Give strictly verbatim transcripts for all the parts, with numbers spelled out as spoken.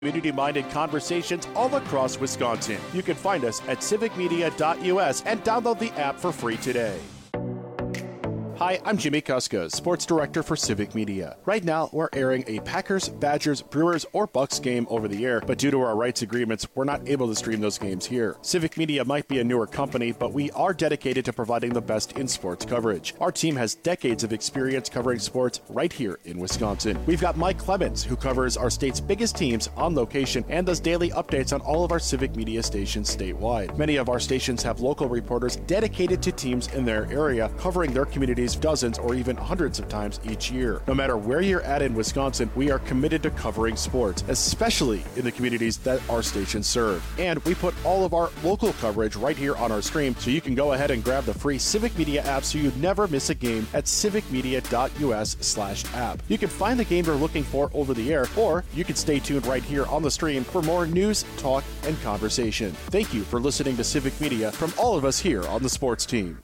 Community-minded conversations all across Wisconsin. You can find us at civic media dot U S and download the app for free today. Hi, I'm Jimmy Kuska, Sports Director for Civic Media. Right now, we're airing a Packers, Badgers, Brewers, or Bucks game over the air, but due to our rights agreements, we're not able to stream those games here. Civic Media might be a newer company, but we are dedicated to providing the best in sports coverage. Our team has decades of experience covering sports right here in Wisconsin. We've got Mike Clemens, who covers our state's biggest teams on location and does daily updates on all of our Civic Media stations statewide. Many of our stations have local reporters dedicated to teams in their area, covering their communities dozens or even hundreds of times each year. No matter where you're at in Wisconsin, we are committed to covering sports, especially in the communities that our stations serve. And we put all of our local coverage right here on our stream, so you can go ahead and grab the free Civic Media app so you never miss a game at civic media dot U S slash app. You can find the game you're looking for over the air, or you can stay tuned right here on the stream for more news, talk, and conversation. Thank you for listening to Civic Media from all of us here on the sports team.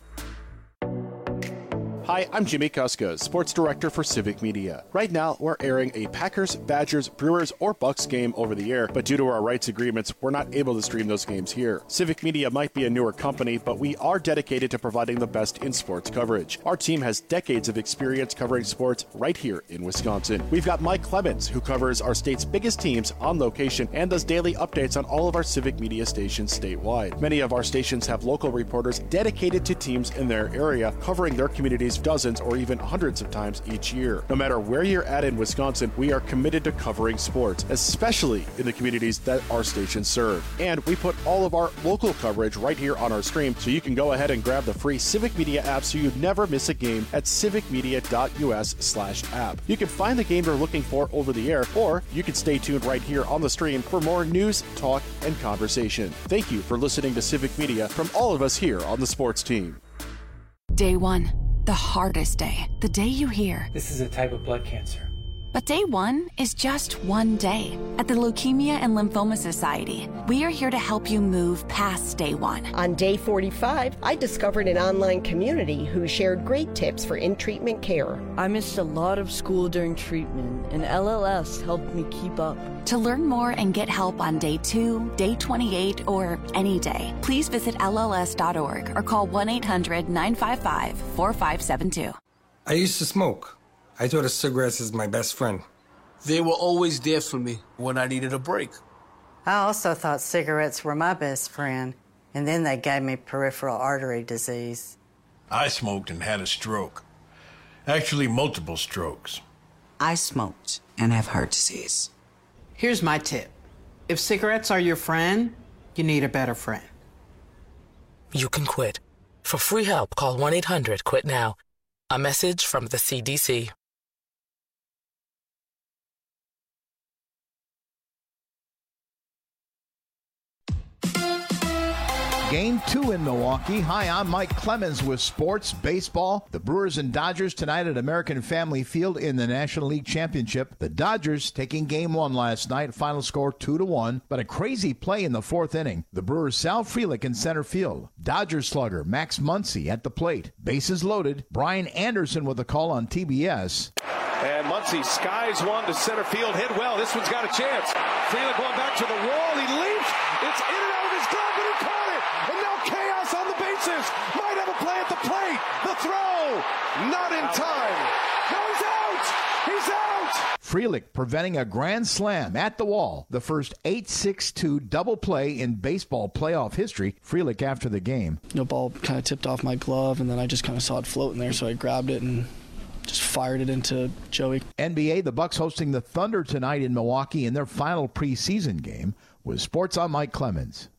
Hi, I'm Jimmy Kuska, Sports Director for Civic Media. Right now, we're airing a Packers, Badgers, Brewers, or Bucks game over the air, but due to our rights agreements, we're not able to stream those games here. Civic Media might be a newer company, but we are dedicated to providing the best in sports coverage. Our team has decades of experience covering sports right here in Wisconsin. We've got Mike Clemens, who covers our state's biggest teams on location and does daily updates on all of our Civic Media stations statewide. Many of our stations have local reporters dedicated to teams in their area, covering their communities dozens or even hundreds of times each year. No matter where you're at in Wisconsin, we are committed to covering sports, especially in the communities that our stations serve. And we put all of our local coverage right here on our stream, so you can go ahead and grab the free Civic Media app so you never miss a game at civic media dot U S slash app. You can find the game you're looking for over the air, or you can stay tuned right here on the stream for more news, talk, and conversation. Thank you for listening to Civic Media from all of us here on the sports team. Day one. The hardest day. The day you hear, "This is a type of blood cancer." But day one is just one day. At the Leukemia and Lymphoma Society, we are here to help you move past day one. On day forty-five, I discovered an online community who shared great tips for in-treatment care. I missed a lot of school during treatment, and L L S helped me keep up. To learn more and get help on day two, day twenty-eight, or any day, please visit L L S dot org or call one eight hundred nine five five four five seven two. I used to smoke. I thought of cigarettes as my best friend. They were always there for me when I needed a break. I also thought cigarettes were my best friend, and then they gave me peripheral artery disease. I smoked and had a stroke. Actually, multiple strokes. I smoked and have heart disease. Here's my tip. If cigarettes are your friend, you need a better friend. You can quit. For free help, call one eight hundred quit now. A message from the C D C. Game two in Milwaukee. Hi, I'm Mike Clemens with Sports Baseball. The Brewers and Dodgers tonight at American Family Field in the National League Championship. The Dodgers taking game one last night. Final score two to one, but a crazy play in the fourth inning. The Brewers' Sal Frelick in center field. Dodgers slugger Max Muncy at the plate. Bases loaded. Brian Anderson with a call on T B S. And Muncy skies one to center field. Hit well. This one's got a chance. Frelick going back to the wall. He leaps. It's in and out of his glove, but he caught it. And now chaos on the bases. Might have a play at the plate. The throw. Not in time. No, he's out. He's out. Frelick preventing a grand slam at the wall. The first eight six two double play in baseball playoff history. Frelick after the game. The ball kind of tipped off my glove, and then I just kind of saw it floating there, so I grabbed it and just fired it into Joey. N B A, the Bucks hosting the Thunder tonight in Milwaukee in their final preseason game. With Sports, I'm Mike Clemens.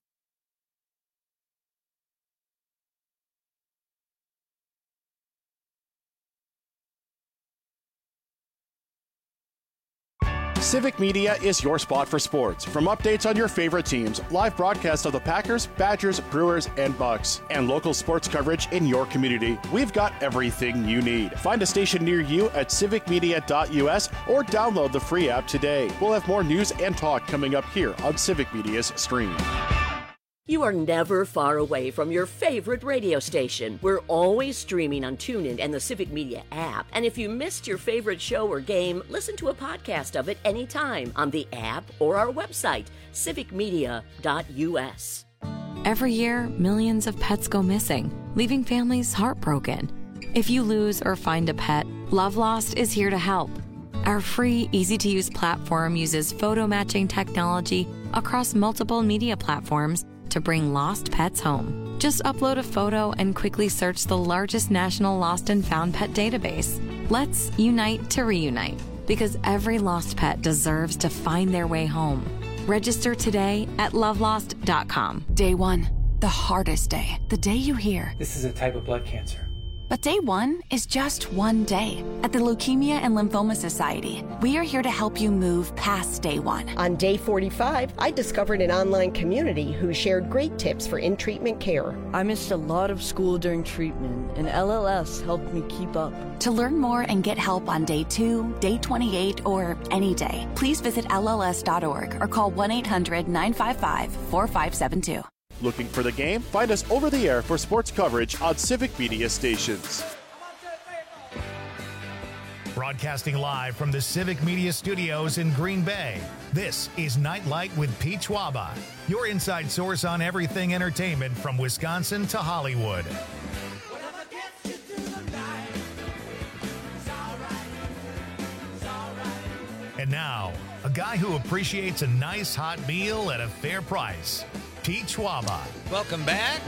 Civic Media is your spot for sports. From updates on your favorite teams, live broadcasts of the Packers, Badgers, Brewers, and Bucks, and local sports coverage in your community, we've got everything you need. Find a station near you at civic media dot U S or download the free app today. We'll have more news and talk coming up here on Civic Media's stream. You are never far away from your favorite radio station. We're always streaming on TuneIn and the Civic Media app. And if you missed your favorite show or game, listen to a podcast of it anytime on the app or our website, civic media dot u s. Every year, millions of pets go missing, leaving families heartbroken. If you lose or find a pet, Love Lost is here to help. Our free, easy-to-use platform uses photo matching technology across multiple media platforms to bring lost pets home. Just upload a photo and quickly search the largest national lost and found pet database. Let's unite to reunite, because every lost pet deserves to find their way home. Register today at love lost dot com. Day one, the hardest day. The day you hear, this is a type of blood cancer. But day one is just one day. At the Leukemia and Lymphoma Society, we are here to help you move past day one. On day forty-five, I discovered an online community who shared great tips for in-treatment care. I missed a lot of school during treatment, and L L S helped me keep up. To learn more and get help on day two, day twenty-eight, or any day, please visit L L S dot org or call one eight hundred nine five five four five seven two. Looking for the game? Find us over the air for sports coverage on Civic Media stations. Broadcasting live from the Civic Media Studios in Green Bay, this is Nightlight with Pete Schwaba, your inside source on everything entertainment from Wisconsin to Hollywood. And now, a guy who appreciates a nice hot meal at a fair price, Pete Schwaba. Welcome back.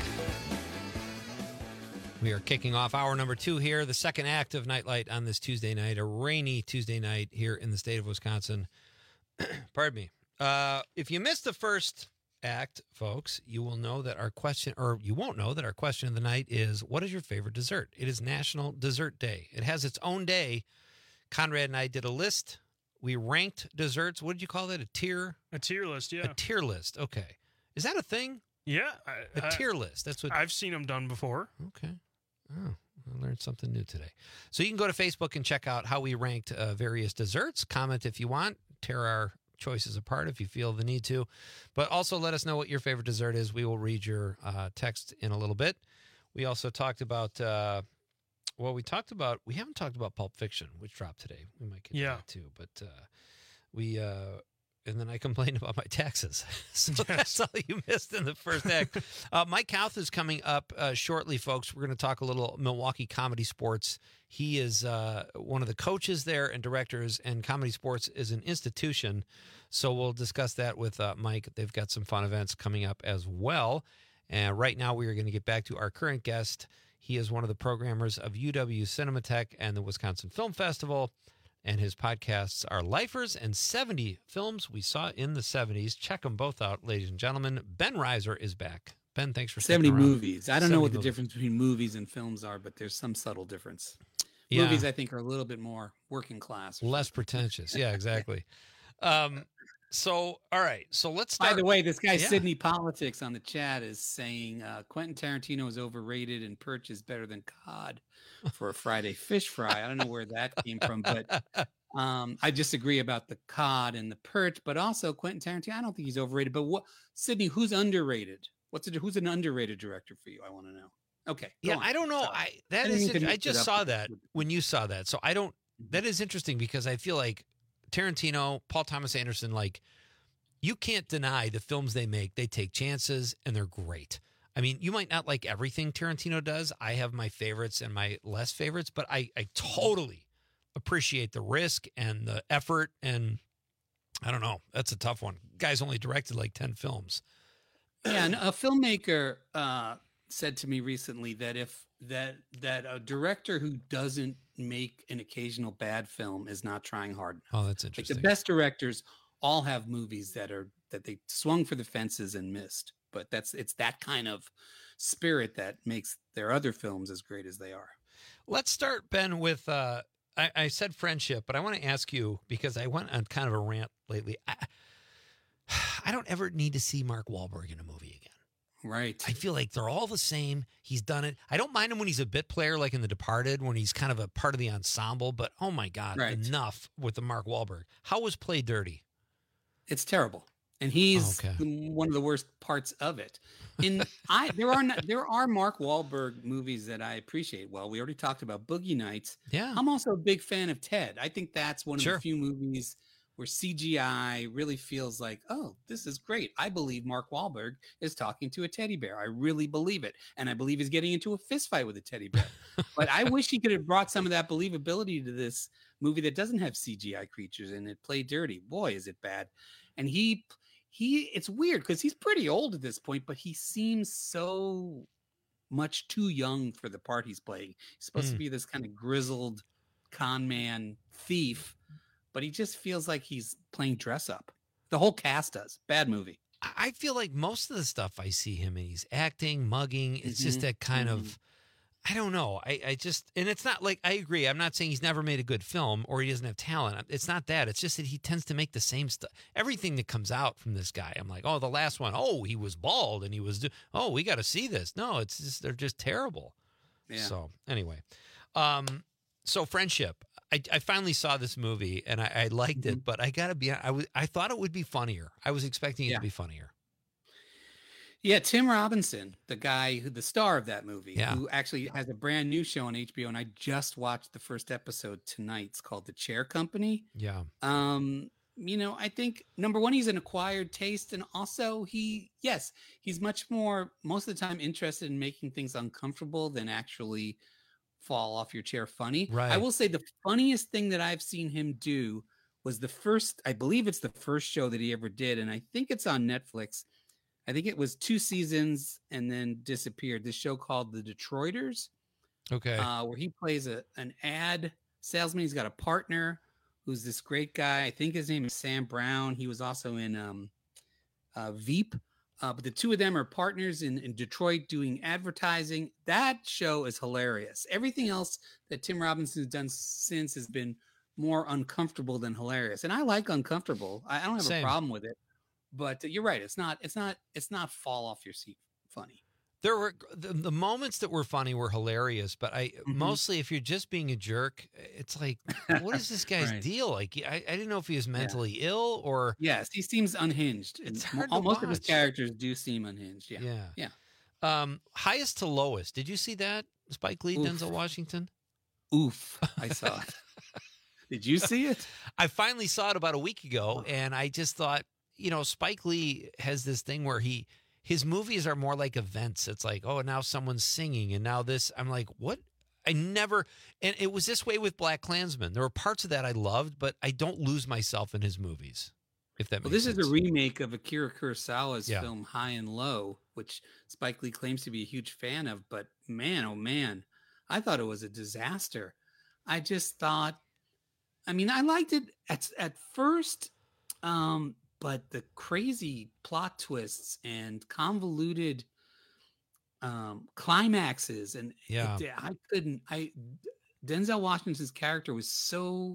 We are kicking off hour number two here, the second act of Nightlight on this Tuesday night, a rainy Tuesday night here in the state of Wisconsin. Pardon me. Uh, if you missed the first act, folks, you will know that our question, or you won't know that our question of the night is, what is your favorite dessert? It is National Dessert Day. It has its own day. Conrad and I did a list. We ranked desserts. What did you call that? A tier? A tier list, yeah. A tier list. Okay. Is that a thing? Yeah. A I, tier list. That's what I've seen them done before. Okay. Oh, I learned something new today. So you can go to Facebook and check out how we ranked uh, various desserts. Comment if you want. Tear our choices apart if you feel the need to. But also let us know what your favorite dessert is. We will read your uh, text in a little bit. We also talked about, uh, well, we talked about, we haven't talked about Pulp Fiction, which dropped today. We might get yeah. to that too. But uh, we... Uh, And then I complained about my taxes. So yes. That's all you missed in the first act. uh, Mike Kauth is coming up uh, shortly, folks. We're going to talk a little Milwaukee Comedy Sports. He is uh, one of the coaches there and directors, and Comedy Sports is an institution. So we'll discuss that with uh, Mike. They've got some fun events coming up as well. And right now we are going to get back to our current guest. He is one of the programmers of U W Cinematheque and the Wisconsin Film Festival. And his podcasts are Lifers and seventy films we saw in the seventies. Check them both out, ladies and gentlemen. Ben Reiser is back. Ben, thanks for seventy around. movies. I don't know what the movies. difference between movies and films are, but there's some subtle difference. Yeah. Movies, I think, are a little bit more working class. Less pretentious. Yeah, exactly. um, so, all right. So let's start. By the way, this guy, yeah. Sydney Politics on the chat is saying uh, Quentin Tarantino is overrated and Perch is better than cod for a Friday fish fry. I don't know where that came from, but um, I disagree about the cod and the perch, but also Quentin Tarantino. I don't think he's overrated. But what, Sydney, who's underrated? What's it? Who's an underrated director for you? I want to know. Okay. Yeah, on. I don't know. Sorry. I that I is. didn't I mix it just up saw with- that when you saw that. So I don't. That is interesting because I feel like Tarantino, Paul Thomas Anderson, like you can't deny the films they make. They take chances and they're great. I mean, you might not like everything Tarantino does. I have my favorites and my less favorites, but I, I totally appreciate the risk and the effort. And I don't know. That's a tough one. Guy's only directed like ten films. Yeah, and a filmmaker uh, said to me recently that if that that a director who doesn't make an occasional bad film is not trying hard enough. Oh, that's Like interesting. the best directors all have movies that are that they swung for the fences and missed. But that's it's that kind of spirit that makes their other films as great as they are. Let's start, Ben, with uh, I, I said friendship, but I want to ask you because I went on kind of a rant lately. I, I don't ever need to see Mark Wahlberg in a movie again. Right. I feel like they're all the same. He's done it. I don't mind him when he's a bit player, like in The Departed, when he's kind of a part of the ensemble. But oh my God, Right. enough with the Mark Wahlberg. How was Play Dirty? It's terrible. and he's Okay. one of the worst parts of it. In I there are not, there are Mark Wahlberg movies that I appreciate. Well, we already talked about Boogie Nights. Yeah. I'm also a big fan of Ted. I think that's one of Sure. the few movies where C G I really feels like, oh, this is great. I believe Mark Wahlberg is talking to a teddy bear. I really believe it. And I believe he's getting into a fist fight with a teddy bear. But I wish he could have brought some of that believability to this movie that doesn't have C G I creatures in it. Play dirty. Boy, is it bad. And he, he, it's weird because he's pretty old at this point, but he seems so much too young for the part he's playing. He's supposed Mm. to be this kind of grizzled con man thief, but he just feels like he's playing dress up. The whole cast does. Bad movie. I I feel like most of the stuff I see him in, he's acting, mugging. It's just Mhm, that kind mhm. of, I don't know. I, I just, and it's not like, I agree. I'm not saying he's never made a good film or he doesn't have talent. It's not that. It's just that he tends to make the same stuff. Everything that comes out from this guy, I'm like, oh, the last one, oh, he was bald and he was, do- oh, we got to see this. No, it's just, they're just terrible. Yeah. So anyway, um, so Friendship. I, I finally saw this movie and I, I liked Mm-hmm. it, but I gotta be, I was, I thought it would be funnier. I was expecting it Yeah. to be funnier. Yeah, Tim Robinson, the guy who the star of that movie, Yeah. who actually has a brand new show on H B O, and I just watched the first episode tonight. It's called The Chair Company. Yeah. Um, you know, I think number one, he's an acquired taste, and also he, yes, he's much more most of the time interested in making things uncomfortable than actually fall off your chair funny. Right. I will say the funniest thing that I've seen him do was the first, I believe it's the first show that he ever did, and I think it's on Netflix. I think it was two seasons and then disappeared. This show called The Detroiters, Okay. uh, where he plays a an ad salesman. He's got a partner who's this great guy. I think his name is Sam Brown. He was also in um, uh, Veep. Uh, but the two of them are partners in, in Detroit doing advertising. That show is hilarious. Everything else that Tim Robinson's done since has been more uncomfortable than hilarious. And I like uncomfortable. I, I don't have Same. a problem with it. But you're right. It's not. It's not. It's not fall off your seat funny. There were the, the moments that were funny were hilarious, but I Mm-hmm. mostly if you're just being a jerk, it's like, what is this guy's Right. deal? Like, I, I didn't know if he was mentally ill or Yes, he seems unhinged. It's And hard mo- to most of his watch. characters do seem unhinged. Yeah. yeah. Yeah. Um, highest to lowest. Did you see that? Spike Lee, Oof. Denzel Washington. Oof. I saw it. Did you see it? I finally saw it about a week ago, and I just thought, you know, Spike Lee has this thing where he his movies are more like events. It's like, oh, now someone's singing, and now this. I'm like, what? I never, and it was this way with Black Klansman. There were parts of that I loved, but I don't lose myself in his movies. If that Well, makes this sense. is a remake of Akira Kurosawa's Yeah. film High and Low, which Spike Lee claims to be a huge fan of. But man, oh man, I thought it was a disaster. I just thought, I mean, I liked it at at first, um, but the crazy plot twists and convoluted um, climaxes, and Yeah. it- I couldn't. I Denzel Washington's character was so.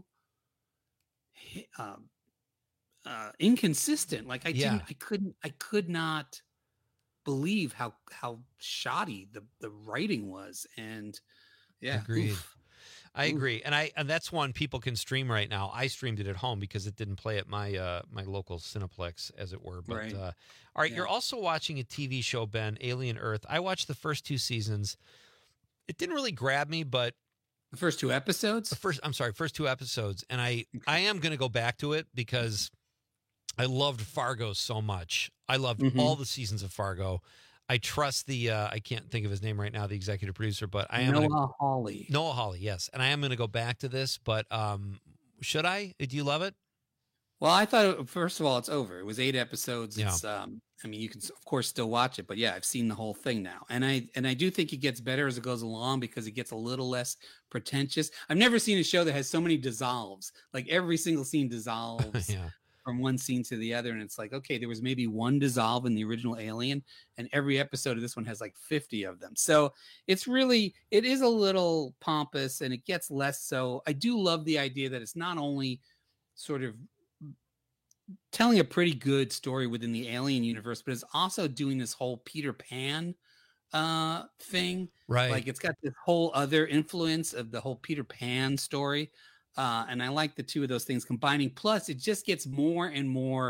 Um, uh, inconsistent. Like I Yeah. didn't, I couldn't, I could not believe how how shoddy the the writing was. And yeah, Agreed. oof. I Oof. agree, and I and that's one people can stream right now. I streamed it at home because it didn't play at my uh, my local Cineplex, as it were. But Right. uh, all right, Yeah. you're also watching a T V show, Ben, Alien Earth. I watched the first two seasons. It didn't really grab me, but The first two episodes. the first I'm sorry, first two episodes, and I I am going to go back to it because I loved Fargo so much. I loved Mhm. all the seasons of Fargo. I trust the uh, I can't think of his name right now, the executive producer, but I am Noah gonna, Hawley. Noah Hawley, yes, and I am going to go back to this. But um, should I? Do you love it? Well, I thought it- first of all, it's over. It was eight episodes. Yeah. It's um, I mean, you can of course still watch it, but yeah, I've seen the whole thing now, and I and I do think it gets better as it goes along because it gets a little less pretentious. I've never seen a show that has so many dissolves. Like every single scene dissolves. Yeah. From one scene to the other, and it's like, okay, there was maybe one dissolve in the original Alien, and every episode of this one has like fifty of them. So it's really, it is a little pompous, and it gets less so. I do love the idea that it's not only sort of telling a pretty good story within the Alien universe, but it's also doing this whole Peter Pan uh thing. Right. Like it's got this whole other influence of the whole Peter Pan story. Uh, and I like the two of those things combining. Plus, it just gets more and more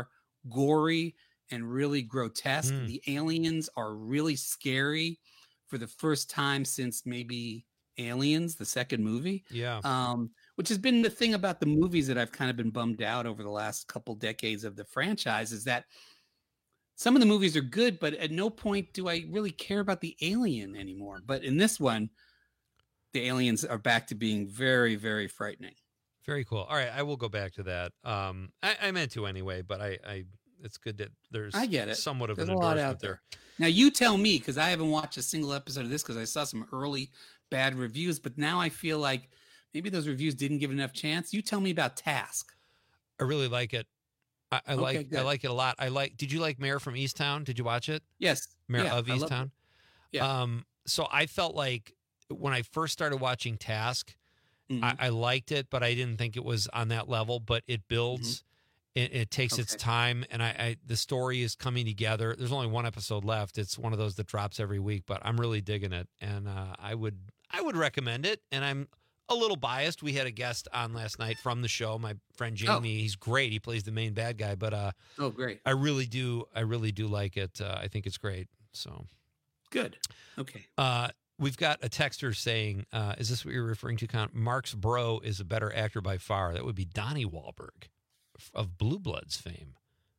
gory and really grotesque. Mm. The aliens are really scary for the first time since maybe Aliens, the second movie. Yeah. Um, which has been the thing about the movies that I've kind of been bummed out over the last couple decades of the franchise, is that some of the movies are good, but at no point do I really care about the alien anymore. But in this one, the aliens are back to being very, very frightening. Very cool. All right, I will go back to that. Um, I, I meant to anyway, but I, I, it's good that there's I get it. somewhat of There's an a lot endorsement out there. there. Now you tell me, because I haven't watched a single episode of this because I saw some early bad reviews, but now I feel like maybe those reviews didn't give it enough chance. You tell me about Task. I really like it. I, I Okay, like good. I like it a lot. I like. Did you like Mayor from Easttown? Did you watch it? Yes. Mayor Yeah, of I loved Easttown. it. Yeah. Um. So I felt like when I first started watching Task, Mhm. I, I liked it, but I didn't think it was on that level. But it builds. It, it takes its Okay. time, and I, I the story is coming together. There's only one episode left. It's one of those that drops every week, but I'm really digging it, and uh, I would I would recommend it. And I'm a little biased. We had a guest on last night from the show, my friend Jamie. Oh. He's great. He plays the main bad guy, but uh, Oh, great. I really do. I really do like it. Uh, I think it's great. So Good. Okay. uh, we've got a texter saying, uh, "Is this what you're referring to?" Con? Mark's bro is a better actor by far. That would be Donnie Wahlberg of Blue Bloods fame.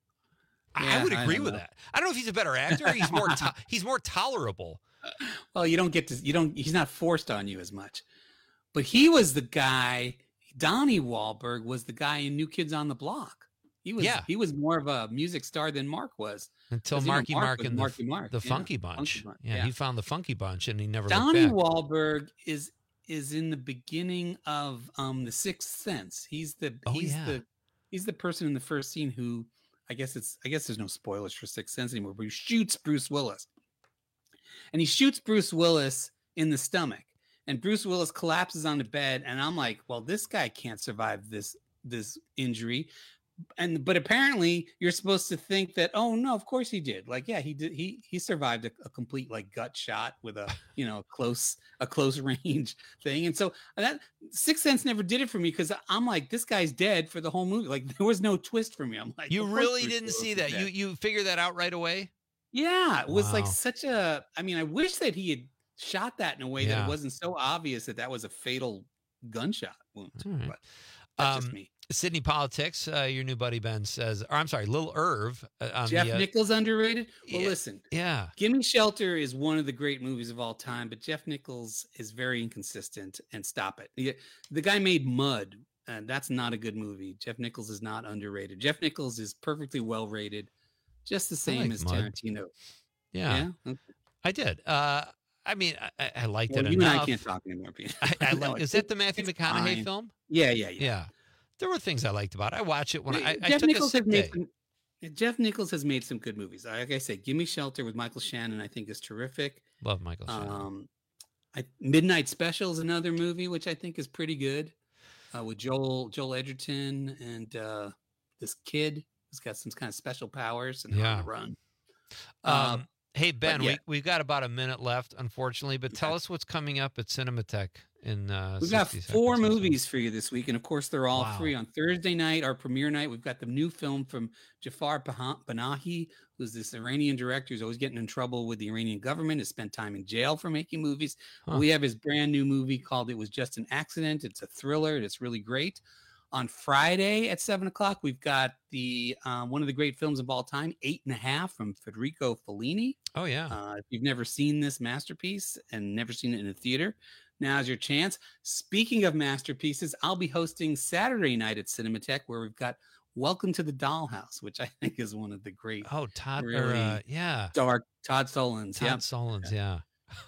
I- I Yeah, would I agree don't with know. that. I don't know if he's a better actor. He's more to- he's more tolerable. Well, you don't get to, you don't, he's not forced on you as much. But he was the guy, Donnie Wahlberg was the guy in New Kids on the Block. He was, Yeah. he was more of a music star than Mark was. Until 'Cause, you know, Marky Mark, was and Marky the, Mark, the yeah, Funky Bunch. Bunch, yeah, he found the Funky Bunch, and he never Donnie looked back. Wahlberg is is in the beginning of um The Sixth Sense. He's the Oh, he's yeah. the he's the person in the first scene who I guess it's I guess there's no spoilers for Sixth Sense anymore, but he shoots Bruce Willis. And he shoots Bruce Willis in the stomach. And Bruce Willis collapses on the bed, and I'm like, well, this guy can't survive this this injury. And but apparently you're supposed to think that, oh no, of course he did. Like, yeah, he did. He he survived a, a complete like gut shot with a you know close a close range thing. And so that Sixth Sense never did it for me because I'm like, this guy's dead for the whole movie. Like there was no twist for me. I'm like, You of course really Bruce didn't Willis see is that. You dead. you figured that out right away. Yeah, it was like Wow. such a. I mean, I wish that he had shot that in a way that Yeah. it wasn't so obvious that that was a fatal gunshot wound. All right. But that's just Um, me. Sydney Politics, uh, your new buddy Ben says, or I'm sorry, Lil Irv. Uh, on Jeff the, uh, Nichols underrated. Well, yeah, listen, yeah. Gimme Shelter is one of the great movies of all time, but Jeff Nichols is very inconsistent. And stop it. The, the guy made Mud, and that's not a good movie. Jeff Nichols is not underrated. Jeff Nichols is perfectly well rated, just the same like as Mud. Tarantino. Yeah, Yeah? Okay. I did. Uh, I mean, I, I- I liked Well, it you and enough. I can't talk anymore, Pete. I, I No, like, is it- that the Matthew it's McConaughey fine. film? Yeah, yeah, yeah. Yeah. There were things I liked about it. I watch it when I, I Jeff took Nichols a has sick made day. some, Jeff Nichols has made some good movies. Like I said, Gimme Shelter with Michael Shannon, I think is terrific. Love Michael Shannon. Um, I, Midnight Special is another movie which I think is pretty good, uh, with Joel Joel Edgerton and uh, this kid who's got some kind of special powers and Yeah. on the run. Um, Uh, hey, Ben, yeah. we, we've got about a minute left, unfortunately, but tell us what's coming up at Cinematheque in uh, We've got sixty four seconds or so. movies for you this week, and of course, they're all Wow. free. On Thursday night, our premiere night, we've got the new film from Jafar Pah- Panahi, who's this Iranian director who's always getting in trouble with the Iranian government, has spent time in jail for making movies. Huh. We have his brand new movie called It Was Just an Accident. It's a thriller, and it's really great. On Friday at seven o'clock, we've got the um, one of the great films of all time, Eight and a Half, from Federico Fellini. Oh, yeah. Uh, if you've never seen this masterpiece and never seen it in a theater, now's your chance. Speaking of masterpieces, I'll be hosting Saturday night at Cinematheque, where we've got Welcome to the Dollhouse, which I think is one of the great, Oh, Todd, or, really uh, yeah. dark Todd Solondz. Todd Yeah. Solondz, yeah.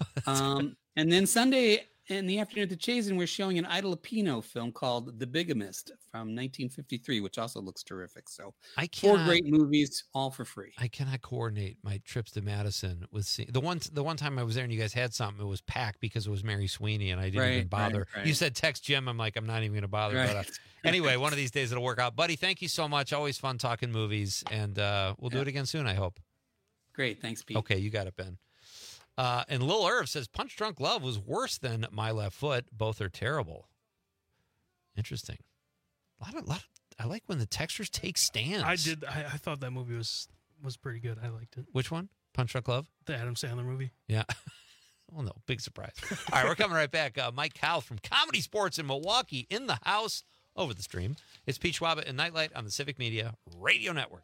Um, and then Sunday in the afternoon at the Chazen, we're showing an Ida Lupino film called The Bigamist from nineteen fifty-three, which also looks terrific. So I four cannot- great movies, all for free. I cannot coordinate my trips to Madison with see- the one the one time I was there and you guys had something. It was packed because it was Mary Sweeney and I didn't Right, even bother. right, right. You said text Jim. I'm like I'm not even going to bother. Right. But uh, anyway, one of these days it'll work out, buddy. Thank you so much. Always fun talking movies, and uh, we'll do Yeah. it again soon. I hope. Great, thanks, Pete. Okay, you got it, Ben. Uh, and Lil Irv says Punch Drunk Love was worse than My Left Foot. Both are terrible. Interesting. A lot of lot. Of, I like when the textures take stands. I did. I, I thought that movie was was pretty good. I liked it. Which one? Punch Drunk Love? The Adam Sandler movie. Yeah. Oh, no. Big surprise. All right, we're coming right back. Uh, Mike Cowell from Comedy Sports in Milwaukee in the house over the stream. It's Pete Schwaba and Nightlight on the Civic Media Radio Network.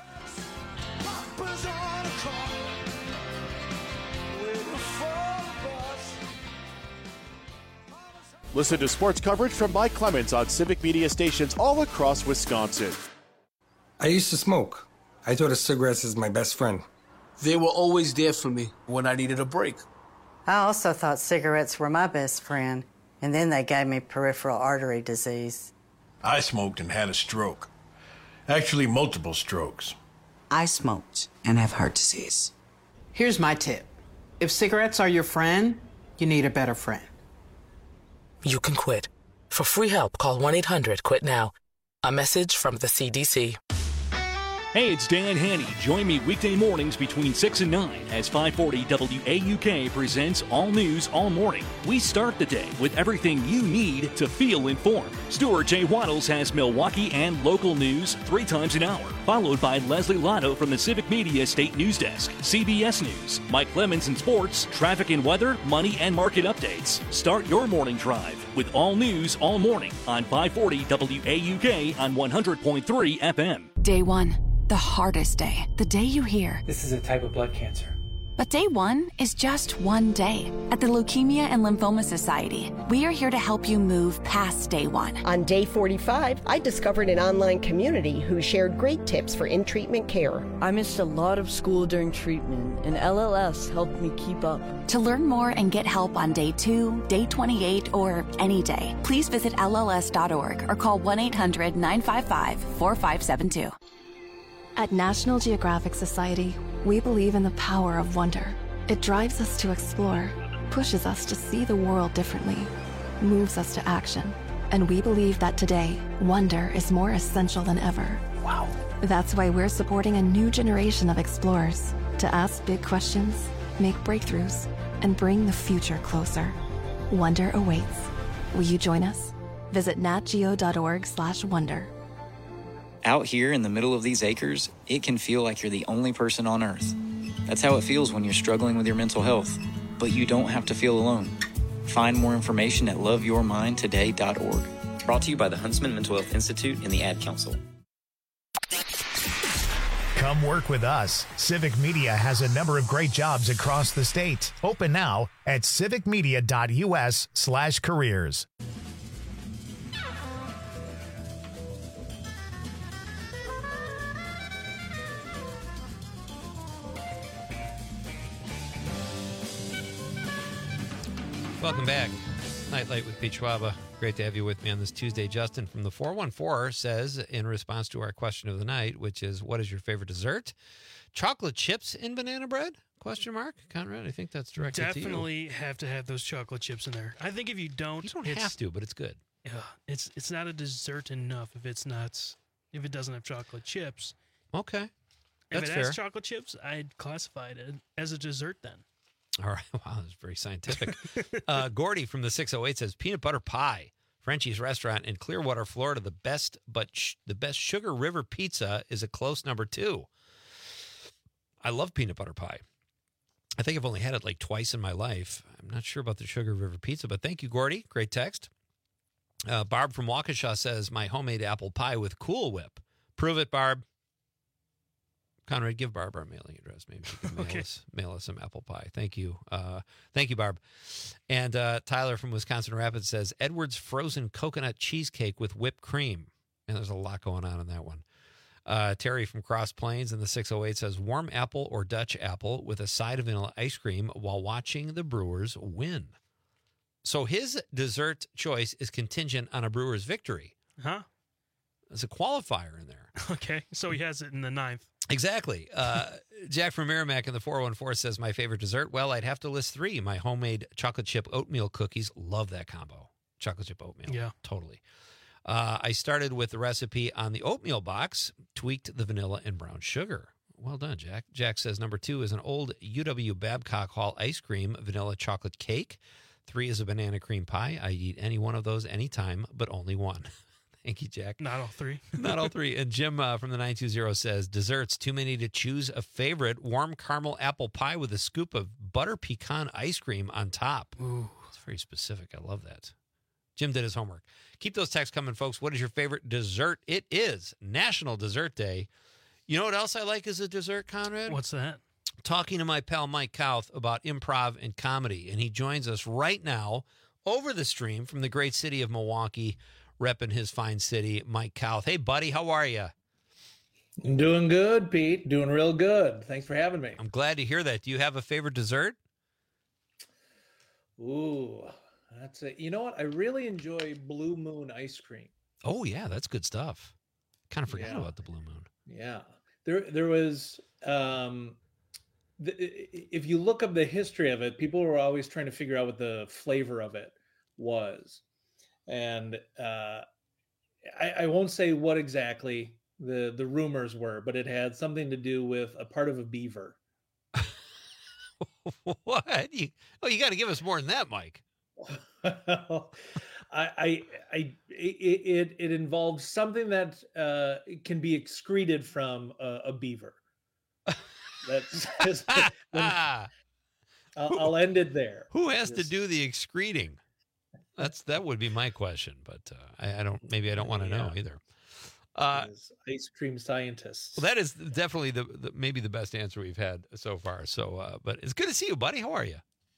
Listen to sports coverage from Mike Clemens on Civic Media stations all across Wisconsin. I used to smoke. I thought of cigarettes as my best friend. They were always there for me when I needed a break. I also thought cigarettes were my best friend, and then they gave me peripheral artery disease. I smoked and had a stroke. Actually, multiple strokes. I smoked and have heart disease. Here's my tip. If cigarettes are your friend, you need a better friend. You can quit. For free help, call one eight hundred quit now. A message from the C D C. Hey, it's Dan Haney. Join me weekday mornings between six and nine as five forty W A U K presents All News All Morning. We start the day with everything you need to feel informed. Stuart J. Waddles has Milwaukee and local news three times an hour, followed by Leslie Lotto from the Civic Media State News Desk, C B S News, Mike Clemens in sports, traffic and weather, money and market updates. Start your morning drive with All News All Morning on five forty W A U K on one hundred point three F M. Day one. The hardest day, the day you hear, this is a type of blood cancer. But day one is just one day. At the Leukemia and Lymphoma Society, we are here to help you move past day one. On day forty-five, I discovered an online community who shared great tips for in-treatment care. I missed a lot of school during treatment, and L L S helped me keep up. To learn more and get help on day two, day twenty-eight, or any day, please visit L L S dot org or call one eight hundred nine five five four five seven two. At National Geographic Society, we believe in the power of wonder. It drives us to explore, pushes us to see the world differently, moves us to action. And we believe that today, wonder is more essential than ever. Wow. That's why we're supporting a new generation of explorers to ask big questions, make breakthroughs, and bring the future closer. Wonder awaits. Will you join us? Visit natgeo dot org slash wonder. Out here in the middle of these acres, it can feel like you're the only person on Earth. That's how it feels when you're struggling with your mental health. But you don't have to feel alone. Find more information at love your mind today dot org. Brought to you by the Huntsman Mental Health Institute and the Ad Council. Come work with us. Civic Media has a number of great jobs across the state. Open now at civic media dot U S slash careers. Welcome back. Nightlight with Pete Schwaba. Great to have you with me on this Tuesday. Justin from the four one four says, in response to our question of the night, which is, what is your favorite dessert? Chocolate chips in banana bread? Question mark. Conrad, I think that's directed to you. Definitely have to have those chocolate chips in there. I think if you don't, you don't it's, have to, but it's good. Yeah, it's it's not a dessert enough if it's not if it doesn't have chocolate chips. Okay, if that's it fair. has chocolate chips, I'd classify it as a dessert then. All right. Wow, that's very scientific. uh, Gordy from the six oh eight says peanut butter pie, Frenchie's Restaurant in Clearwater, Florida. The best, but sh- the best Sugar River pizza is a close number two. I love peanut butter pie. I think I've only had it like twice in my life. I'm not sure about the Sugar River pizza, but thank you, Gordy. Great text. Uh, Barb from Waukesha says my homemade apple pie with Cool Whip. Prove it, Barb. Conrad, give Barb our mailing address. Maybe she can mail, okay. us, mail us some apple pie. Thank you. Uh, thank you, Barb. And uh, Tyler from Wisconsin Rapids says Edwards frozen coconut cheesecake with whipped cream. And there's a lot going on in that one. Uh, Terry from Cross Plains in the six oh eight says warm apple or Dutch apple with a side of vanilla ice cream while watching the Brewers win. So his dessert choice is contingent on a Brewers victory. Huh? There's a qualifier in there. Okay, so he has it in the ninth. Exactly. Uh, Jack from Merrimack in the four one four says, my favorite dessert? Well, I'd have to list three. My homemade chocolate chip oatmeal cookies. Love that combo. Chocolate chip oatmeal. Yeah. Totally. Uh, I started with the recipe on the oatmeal box, tweaked the vanilla and brown sugar. Well done, Jack. Jack says number two is an old U W Babcock Hall ice cream vanilla chocolate cake. Three is a banana cream pie. I'd eat any one of those anytime, but only one. Thank you, Jack. Not all three. Not all three. And Jim uh, from the nine two zero says, desserts, too many to choose a favorite. Warm caramel apple pie with a scoop of butter pecan ice cream on top. Ooh. It's very specific. I love that. Jim did his homework. Keep those texts coming, folks. What is your favorite dessert? It is National Dessert Day. You know what else I like as a dessert, Conrad? What's that? Talking to my pal Mike Kauth about improv and comedy, and he joins us right now over the stream from the great city of Milwaukee, repping his fine city, Mike Kauth. Hey, buddy, how are you? I'm doing good, Pete. Doing real good. Thanks for having me. I'm glad to hear that. Do you have a favorite dessert? Ooh, that's it. You know what? I really enjoy Blue Moon ice cream. Oh, yeah, that's good stuff. Kind of forgot Yeah. about the Blue Moon. Yeah. There, there was, um, the, if you look up the history of it, people were always trying to figure out what the flavor of it was. And uh, I, I won't say what exactly the, the rumors were, but it had something to do with a part of a beaver. What? You, oh, you got to give us more than that, Mike. I, I, I, it, it involves something that uh, can be excreted from a, a beaver. That's, that's I'll, I'll end it there. Who has Just, to do the excreting? That's that would be my question, but uh, I, I don't. Maybe I don't want to know Yeah. either. Uh, ice cream scientists. well, that is definitely the, the maybe the best answer we've had so far. So, uh, but it's good to see you, buddy. How are you?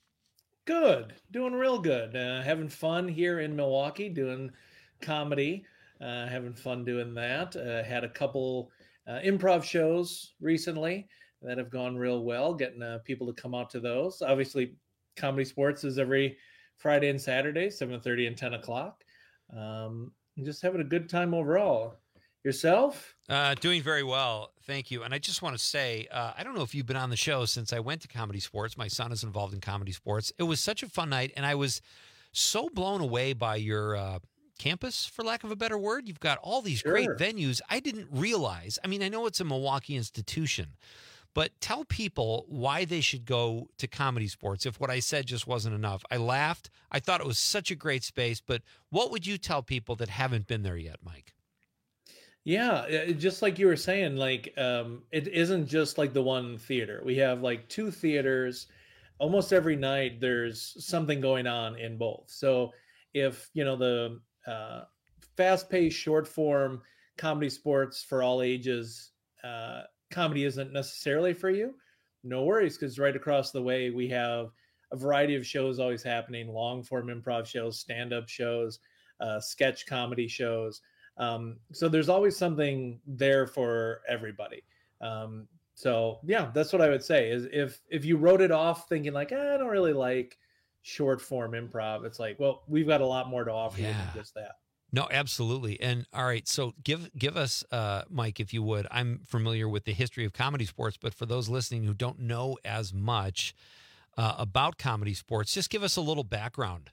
Good, doing real good. Uh, having fun here in Milwaukee, doing comedy. Uh, having fun doing that. Uh, had a couple uh, improv shows recently that have gone real well. Getting uh, people to come out to those. Obviously, Comedy Sports is every Friday and Saturday, seven thirty and ten o'clock. Um, just having a good time overall. Yourself? Uh, doing very well. Thank you. And I just want to say, uh, I don't know if you've been on the show since I went to Comedy Sports. My son is involved in Comedy Sports. It was such a fun night, and I was so blown away by your uh, campus, for lack of a better word. You've got all these great Sure. venues. I didn't realize. I mean, I know it's a Milwaukee institution, but tell people why they should go to Comedy Sports if what I said just wasn't enough. I laughed. I thought it was such a great space, but what would you tell people that haven't been there yet, Mike? Yeah, it- just like you were saying, like um, it isn't just like the one theater. We have like two theaters. Almost every night, there's something going on in both. So if you know the uh, fast-paced, short-form Comedy Sports for all ages, uh, comedy isn't necessarily for you. No worries, because right across the way we have a variety of shows always happening: long-form improv shows, stand-up shows, uh, sketch comedy shows. Um, so there's always something there for everybody. Um, so yeah, that's what I would say is if, if you wrote it off thinking like, eh, I don't really like short form improv, it's like, well, we've got a lot more to offer you Yeah. than just that. No, absolutely. And all right, so give give us, uh, Mike, if you would. I'm familiar with the history of Comedy Sports, but for those listening who don't know as much uh, about Comedy Sports, just give us a little background.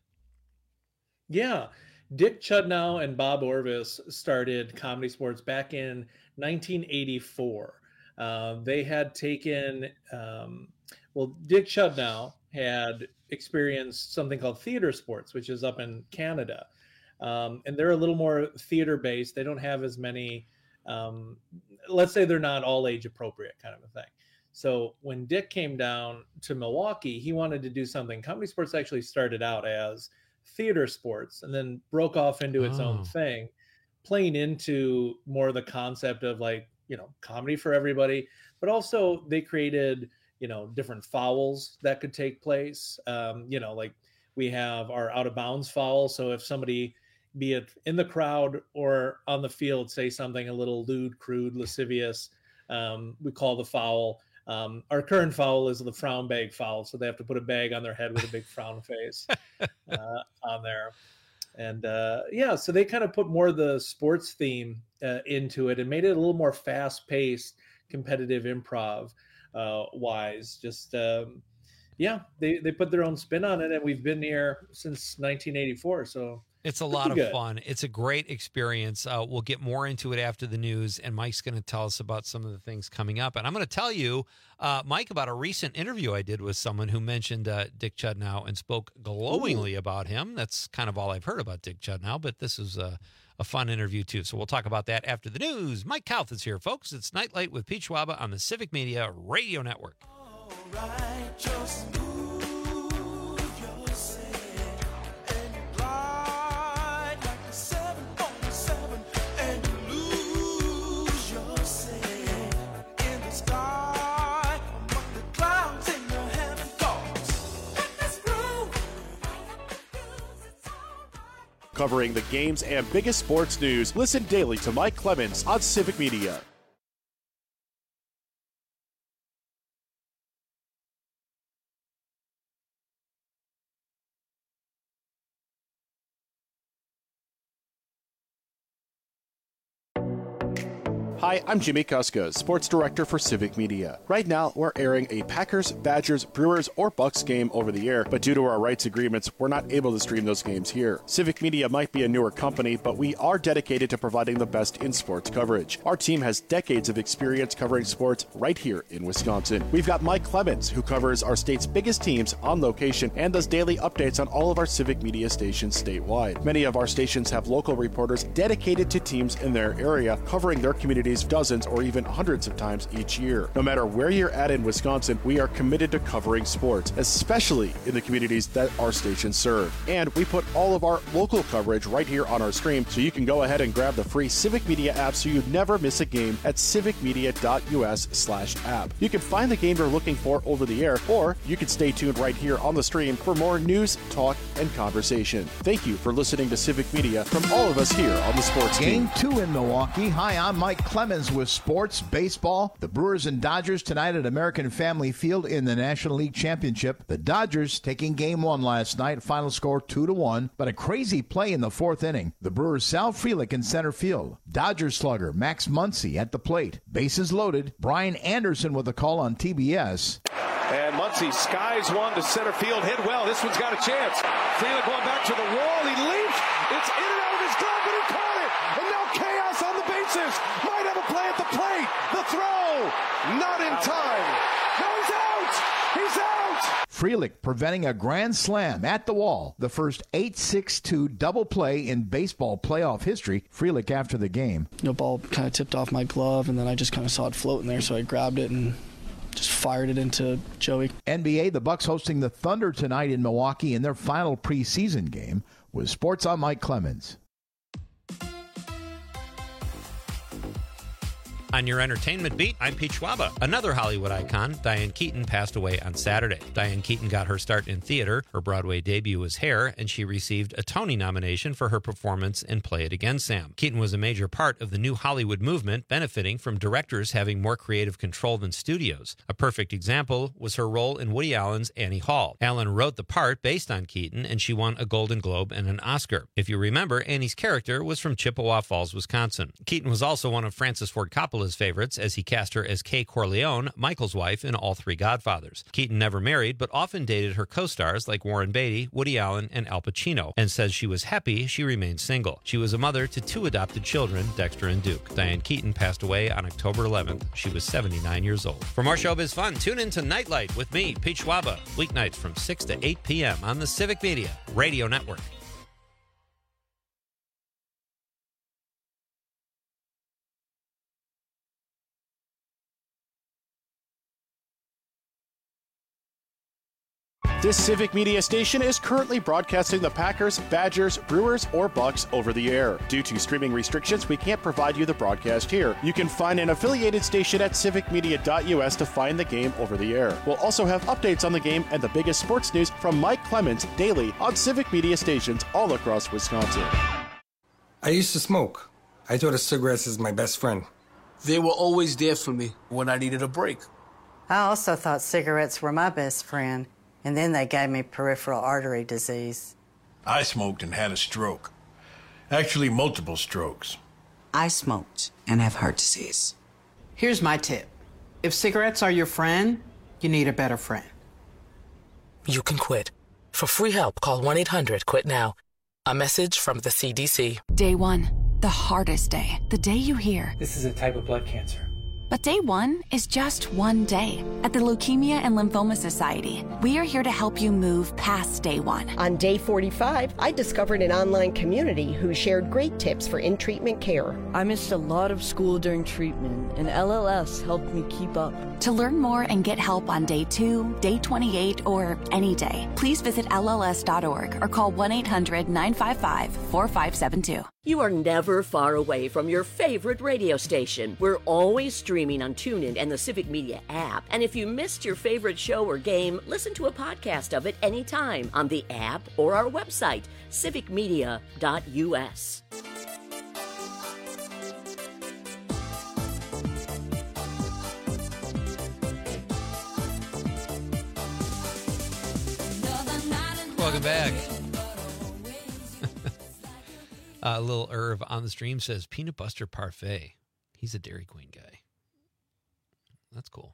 Yeah. Dick Chudnow and Bob Orvis started Comedy Sports back in nineteen eighty-four. Uh, they had taken, um, well, Dick Chudnow had experienced something called theater sports, which is up in Canada. Um, and they're a little more theater based. They don't have as many, um, let's say they're not all age appropriate kind of a thing. So when Dick came down to Milwaukee, he wanted to do something. Comedy Sports actually started out as theater sports and then broke off into its Oh. own thing, playing into more of the concept of like, you know, comedy for everybody, but also they created, you know, different fouls that could take place. Um, you know, like we have our out of bounds foul. So if somebody, be it in the crowd or on the field, say something a little lewd, crude, lascivious, um, we call the foul. Um, our current foul is the frown bag foul. So they have to put a bag on their head with a big frown face uh, on there. And uh, yeah, so they kind of put more of the sports theme uh, into it and made it a little more fast paced, competitive improv uh, wise. Just, um, yeah, they, they put their own spin on it. And we've been here since nineteen eighty-four. So It's a lot of Good. fun. It's a great experience. Uh, we'll get more into it after the news, and Mike's going to tell us about some of the things coming up. And I'm going to tell you, uh, Mike, about a recent interview I did with someone who mentioned uh, Dick Chudnow and spoke glowingly Ooh. about him. That's kind of all I've heard about Dick Chudnow, but this is a, a fun interview, too. So we'll talk about that after the news. Mike Kauth is here, folks. It's Nightlight with Pete Schwaba on the Civic Media Radio Network. All right, just covering the games and biggest sports news. Listen daily to Mike Clemens on Civic Media. Hi, I'm Jimmy Kuska, Sports Director for Civic Media. Right now, we're airing a Packers, Badgers, Brewers, or Bucks game over the air, but due to our rights agreements, we're not able to stream those games here. Civic Media might be a newer company, but we are dedicated to providing the best in sports coverage. Our team has decades of experience covering sports right here in Wisconsin. We've got Mike Clemens, who covers our state's biggest teams on location and does daily updates on all of our Civic Media stations statewide. Many of our stations have local reporters dedicated to teams in their area, covering their communities dozens or even hundreds of times each year. No matter where you're at in Wisconsin, we are committed to covering sports, especially in the communities that our stations serve. And we put all of our local coverage right here on our stream, so you can go ahead and grab the free Civic Media app so you never miss a game at civicmedia.us slash app. You can find the game you're looking for over the air, or you can stay tuned right here on the stream for more news, talk, and conversation. Thank you for listening to Civic Media from all of us here on the Sports Game Team. two in Milwaukee. Hi, I'm Mike Clemens with sports, baseball. The Brewers and Dodgers tonight at American Family Field in the National League Championship. The Dodgers taking game one last night, final score two to one, but a crazy play in the fourth inning. The Brewers' Sal Frelick in center field. Dodgers slugger Max Muncy at the plate. Bases loaded. Brian Anderson with a call on T B S. And Muncy skies one to center field, hit well. This one's got a chance. Frelick going back to the wall. He leaps. It's in and out of his glove, but he caught it. And now chaos on the bases. Might have a play at the plate. The throw. Not in time. No, he's out. He's out. Frelick preventing a grand slam at the wall. The first eight six two double play in baseball playoff history. Frelick after the game. The ball kind of tipped off my glove, and then I just kind of saw it floating there, so I grabbed it and just fired it into Joey. N B A, the Bucks hosting the Thunder tonight in Milwaukee in their final preseason game. With Sports on Mike Clemens. On your entertainment beat, I'm Pete Schwaba. Another Hollywood icon, Diane Keaton, passed away on Saturday. Diane Keaton got her start in theater. Her Broadway debut was Hair, and she received a Tony nomination for her performance in Play It Again, Sam. Keaton was a major part of the new Hollywood movement, benefiting from directors having more creative control than studios. A perfect example was her role in Woody Allen's Annie Hall. Allen wrote the part based on Keaton, and she won a Golden Globe and an Oscar. If you remember, Annie's character was from Chippewa Falls, Wisconsin. Keaton was also one of Francis Ford Coppola's favorites, as he cast her as Kay Corleone, Michael's wife in all three Godfathers. Keaton never married, but often dated her co-stars like Warren Beatty, Woody Allen, and Al Pacino, and says she was happy she remained single. She was a mother to two adopted children, Dexter and Duke. Diane Keaton passed away on October eleventh. She was seventy-nine years old. For more showbiz fun, tune in to Nightlight with me, Pete Schwaba, weeknights from six to eight p.m. on the Civic Media Radio Network. This Civic Media station is currently broadcasting the Packers, Badgers, Brewers, or Bucks over the air. Due to streaming restrictions, we can't provide you the broadcast here. You can find an affiliated station at civic media dot u s to find the game over the air. We'll also have updates on the game and the biggest sports news from Mike Clemens daily on Civic Media stations all across Wisconsin. I used to smoke. I thought of cigarettes as my best friend. They were always there for me when I needed a break. I also thought cigarettes were my best friend. And then they gave me peripheral artery disease. I smoked and had a stroke. Actually, multiple strokes. I smoked and have heart disease. Here's my tip. If cigarettes are your friend, you need a better friend. You can quit. For free help, call one eight hundred quit now. A message from the C D C. Day one, the hardest day. The day you hear, this is a type of blood cancer. but day one is just one day. At the Leukemia and Lymphoma Society, we are here to help you move past day one. On day forty-five, I discovered an online community who shared great tips for in-treatment care. I missed a lot of school during treatment, and L L S helped me keep up. To learn more and get help on day two, day twenty-eight, or any day, please visit L L S dot org or call one eight hundred nine five five four five seven two. You are never far away from your favorite radio station. We're always streaming on TuneIn and the Civic Media app. And if you missed your favorite show or game, listen to a podcast of it anytime on the app or our website, civic media dot U S. Welcome back. A uh, little Irv on the stream says peanut butter parfait. He's a Dairy Queen guy. That's cool.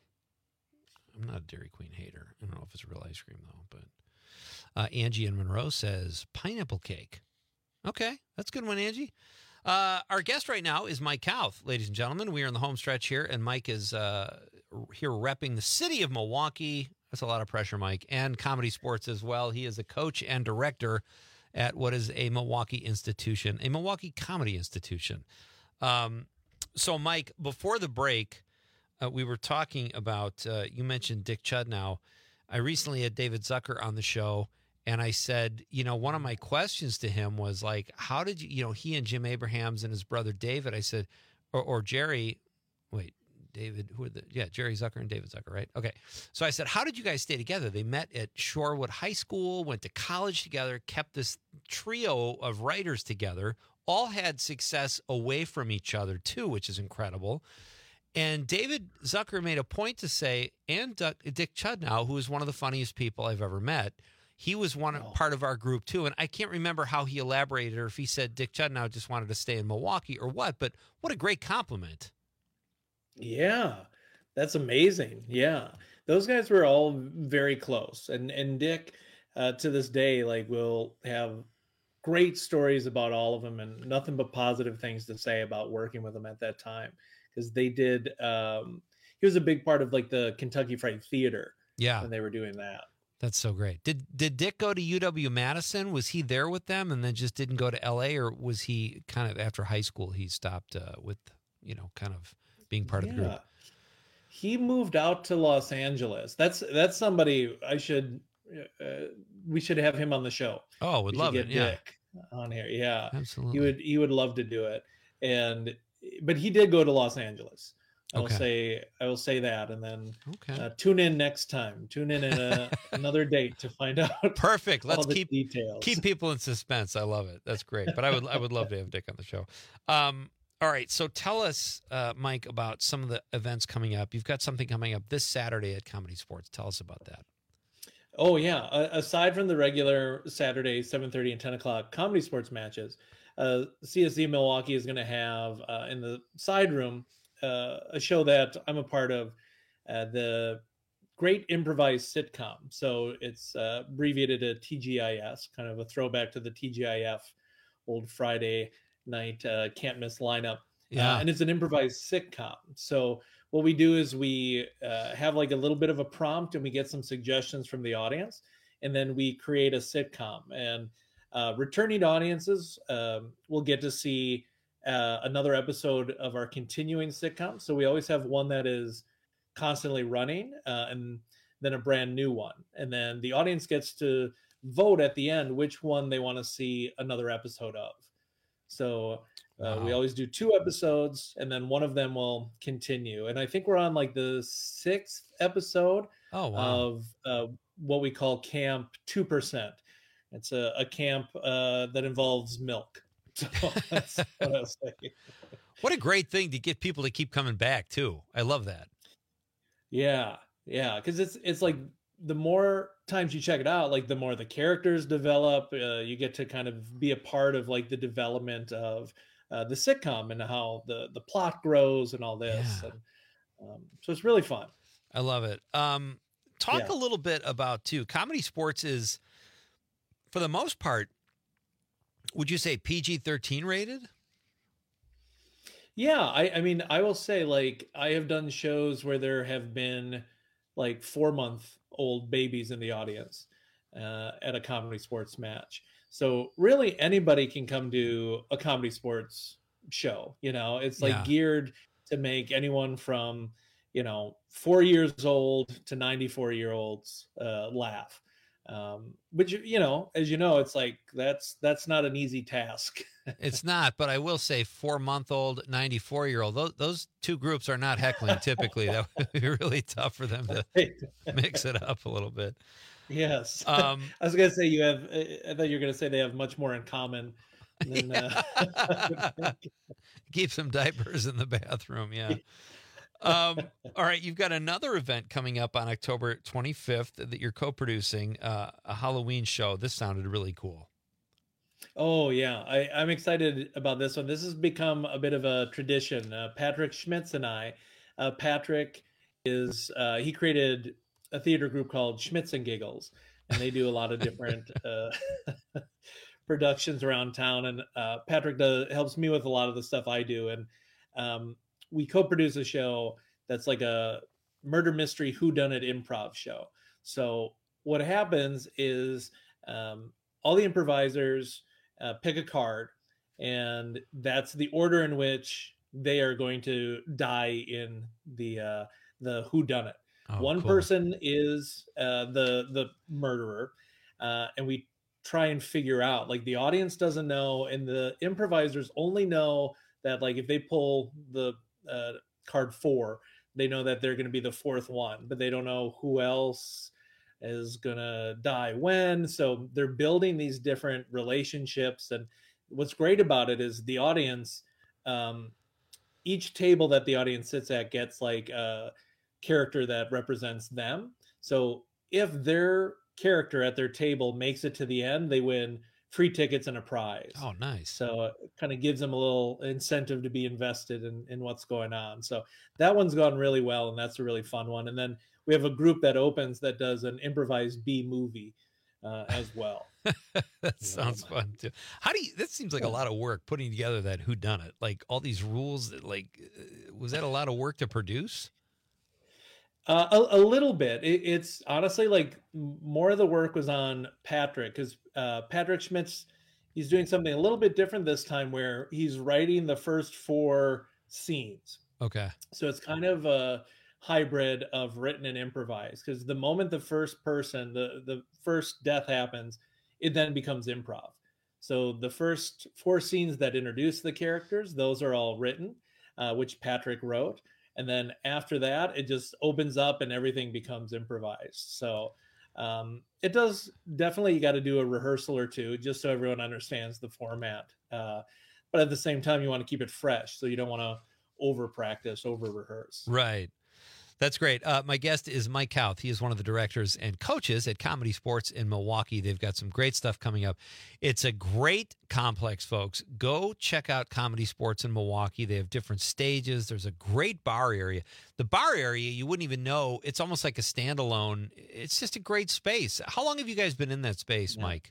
I'm not a Dairy Queen hater. I don't know if it's real ice cream though, but uh, Angie in Monroe says pineapple cake. Okay, that's a good one, Angie. Uh, our guest right now is Mike Kauth, ladies and gentlemen. We are in the home stretch here, and Mike is uh, here repping the city of Milwaukee. That's a lot of pressure, Mike, and comedy sports as well. He is a coach and director at what is a Milwaukee institution, a Milwaukee comedy institution. Um, so, Mike, before the break, uh, we were talking about, uh, you mentioned Dick Chudnow. I recently had David Zucker on the show, and I said, you know, one of my questions to him was like, how did you, you know, he and Jim Abrahams and his brother David, I said, or, or Jerry, wait, David, who are the, yeah, Jerry Zucker and David Zucker, right? Okay. So I said, how did you guys stay together? They met at Shorewood High School, went to college together, kept this trio of writers together, all had success away from each other too, which is incredible. And David Zucker made a point to say, and Dick Chudnow, who is one of the funniest people I've ever met, he was one oh. part of our group too. And I can't remember how he elaborated or if he said Dick Chudnow just wanted to stay in Milwaukee or what, but what a great compliment. Yeah, that's amazing. Yeah, those guys were all very close, and and Dick, uh, to this day, like will have great stories about all of them, and nothing but positive things to say about working with them at that time, because they did. Um, he was a big part of like the Kentucky Fried Theater. Yeah, when they were doing that. That's so great. Did did Dick go to U W Madison? Was he there with them, and then just didn't go to L A, or was he kind of after high school he stopped uh, with you know kind of being part yeah. of the group? He moved out to Los Angeles. That's that's somebody I should uh, we should have him on the show. Oh, would we love get it. Yeah, Dick on here. Yeah, absolutely. He would he would love to do it. And but he did go to Los Angeles. I will Okay. say I will say that, and then Okay. uh, tune in next time. Tune in at a, another date to find out. Perfect. Let's all the keep details. keep people in suspense. I love it. That's great. But I would I would love to have Dick on the show. Um, all right. So tell us, uh, Mike, about some of the events coming up. You've got something coming up this Saturday at Comedy Sports. Tell us about that. Oh yeah. Uh, aside from the regular Saturday seven thirty and ten o'clock Comedy Sports matches, uh, C S Z Milwaukee is going to have uh, in the side room uh, a show that I'm a part of, uh, the Great Improvised Sitcom. So it's uh, abbreviated to T G I S, kind of a throwback to the T G I F old Friday night uh, can't miss lineup. Yeah. Uh, and it's an improvised sitcom. So what we do is we uh, have like a little bit of a prompt, and we get some suggestions from the audience, and then we create a sitcom. And uh, returning audiences um, will get to see uh, another episode of our continuing sitcom. So we always have one that is constantly running, uh, and then a brand new one. And then the audience gets to vote at the end which one they want to see another episode of. So uh, Wow. we always do two episodes, and then one of them will continue. And I think we're on like the sixth episode Oh, wow. of uh, what we call Camp two percent. It's a, a camp uh, that involves milk. So that's what I was saying. What a great thing to get people to keep coming back too. I love that. Yeah, yeah, because it's it's like the more times you check it out, like the more the characters develop. Uh, you get to kind of be a part of like the development of uh, the sitcom and how the the plot grows and all this. Yeah. And, um, so it's really fun. I love it. Um, talk Yeah. a little bit about too. Comedy Sports is, for the most part, Would you say P G thirteen rated? Yeah, I, I mean, I will say, like, I have done shows where there have been like four month old babies in the audience uh, at a comedy sports match. So really anybody can come to a comedy sports show. You know, it's like Yeah. geared to make anyone from, you know, four years old to ninety-four year olds uh, laugh. Um, but you, you know, as you know, it's like, that's, that's not an easy task. It's not, but I will say four month old, ninety-four year old, those, those two groups are not heckling typically. That would be really tough for them to mix it up a little bit. Yes. Um, I was going to say you have, I thought you were going to say they have much more in common than, yeah. uh, keep some diapers in the bathroom. Yeah. Um, all right. You've got another event coming up on October twenty-fifth that you're co-producing, uh, a Halloween show. This sounded really cool. Oh yeah. I, I'm excited about this one. This has become a bit of a tradition. Uh, Patrick Schmitz and I, uh, Patrick is, uh, he created a theater group called Schmitz and Giggles, and they do a lot of different, uh, productions around town. And, uh, Patrick does, helps me with a lot of the stuff I do. And, um, we co-produce a show that's like a murder mystery whodunit improv show. So what happens is um, all the improvisers uh, pick a card, and that's the order in which they are going to die in the uh, the whodunit. Oh, One cool. person is uh, the the murderer, uh, and we try and figure out, like, the audience doesn't know, and the improvisers only know that, like, if they pull the uh, card four, they know that they're going to be the fourth one, but they don't know who else is going to die when. So they're building these different relationships. And what's great about it is the audience, um, each table that the audience sits at gets like a character that represents them. So if their character at their table makes it to the end, they win free tickets and a prize. Oh, nice. So it kind of gives them a little incentive to be invested in, in what's going on. So that one's gone really well, and that's a really fun one. And then we have a group that opens that does an improvised B movie uh, as well. That sounds fun too. How do you, that seems like a lot of work putting together that whodunit, like all these rules that, like, uh, was that a lot of work to produce? Uh, a, a little bit. It, it's honestly like more of the work was on Patrick, because uh, Patrick Schmitz, he's doing something a little bit different this time, where he's writing the first four scenes. Okay. So it's kind of a hybrid of written and improvised, because the moment the first person, the, the first death happens, it then becomes improv. So the first four scenes that introduce the characters, those are all written, uh, which Patrick wrote. And then after that, it just opens up and everything becomes improvised. So um, it does definitely, you got to do a rehearsal or two just so everyone understands the format. Uh, but at the same time, you want to keep it fresh. So you don't want to over practice, over rehearse. Right. That's great. Uh, my guest is Mike Kauth. He is one of the directors and coaches at Comedy Sports in Milwaukee. They've got some great stuff coming up. It's a great complex, folks. Go check out Comedy Sports in Milwaukee. They have different stages. There's a great bar area. The bar area, you wouldn't even know. It's almost like a standalone. It's just a great space. How long have you guys been in that space, yeah. Mike?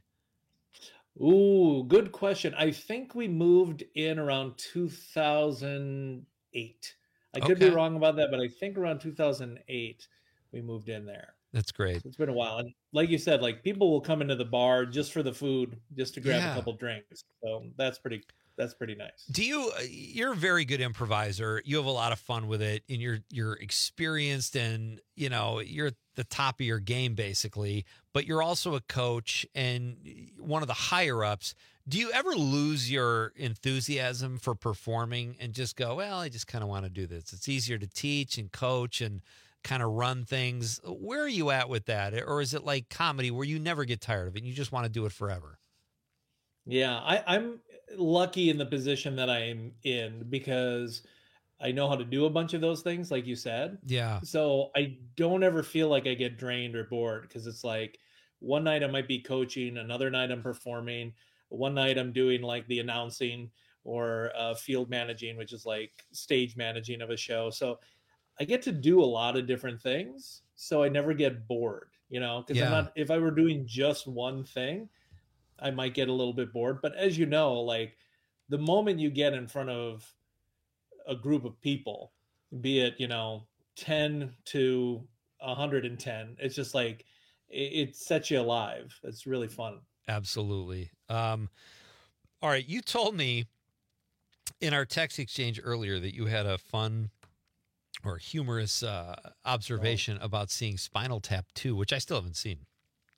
Ooh, good question. I think we moved in around two thousand eight. I could Okay. be wrong about that, but I think around two thousand eight we moved in there. That's great. So it's been a while. And like you said, like people will come into the bar just for the food, just to grab Yeah. a couple drinks. So that's pretty that's pretty nice. Do you? You're a very good improviser. You have a lot of fun with it, and you're you're experienced, and you know you're at the top of your game basically. But you're also a coach and one of the higher ups. Do you ever lose your enthusiasm for performing and just go, well, I just kind of want to do this? It's easier to teach and coach and kind of run things. Where are you at with that? Or is it like comedy where you never get tired of it and you just want to do it forever? Yeah, I, I'm lucky in the position that I'm in because I know how to do a bunch of those things, like you said. Yeah. So I don't ever feel like I get drained or bored, because it's like one night I might be coaching, another night I'm performing, one night I'm doing like the announcing or uh, field managing, which is like stage managing of a show. So I get to do a lot of different things. So I never get bored, you know, because Yeah. I'm not, if I were doing just one thing, I might get a little bit bored. But as you know, like the moment you get in front of a group of people, be it, you know, ten to one hundred ten, it's just like, it, it sets you alive. It's really fun. Absolutely. Um, all right. You told me in our text exchange earlier that you had a fun or humorous uh, observation oh. about seeing Spinal Tap two, which I still haven't seen.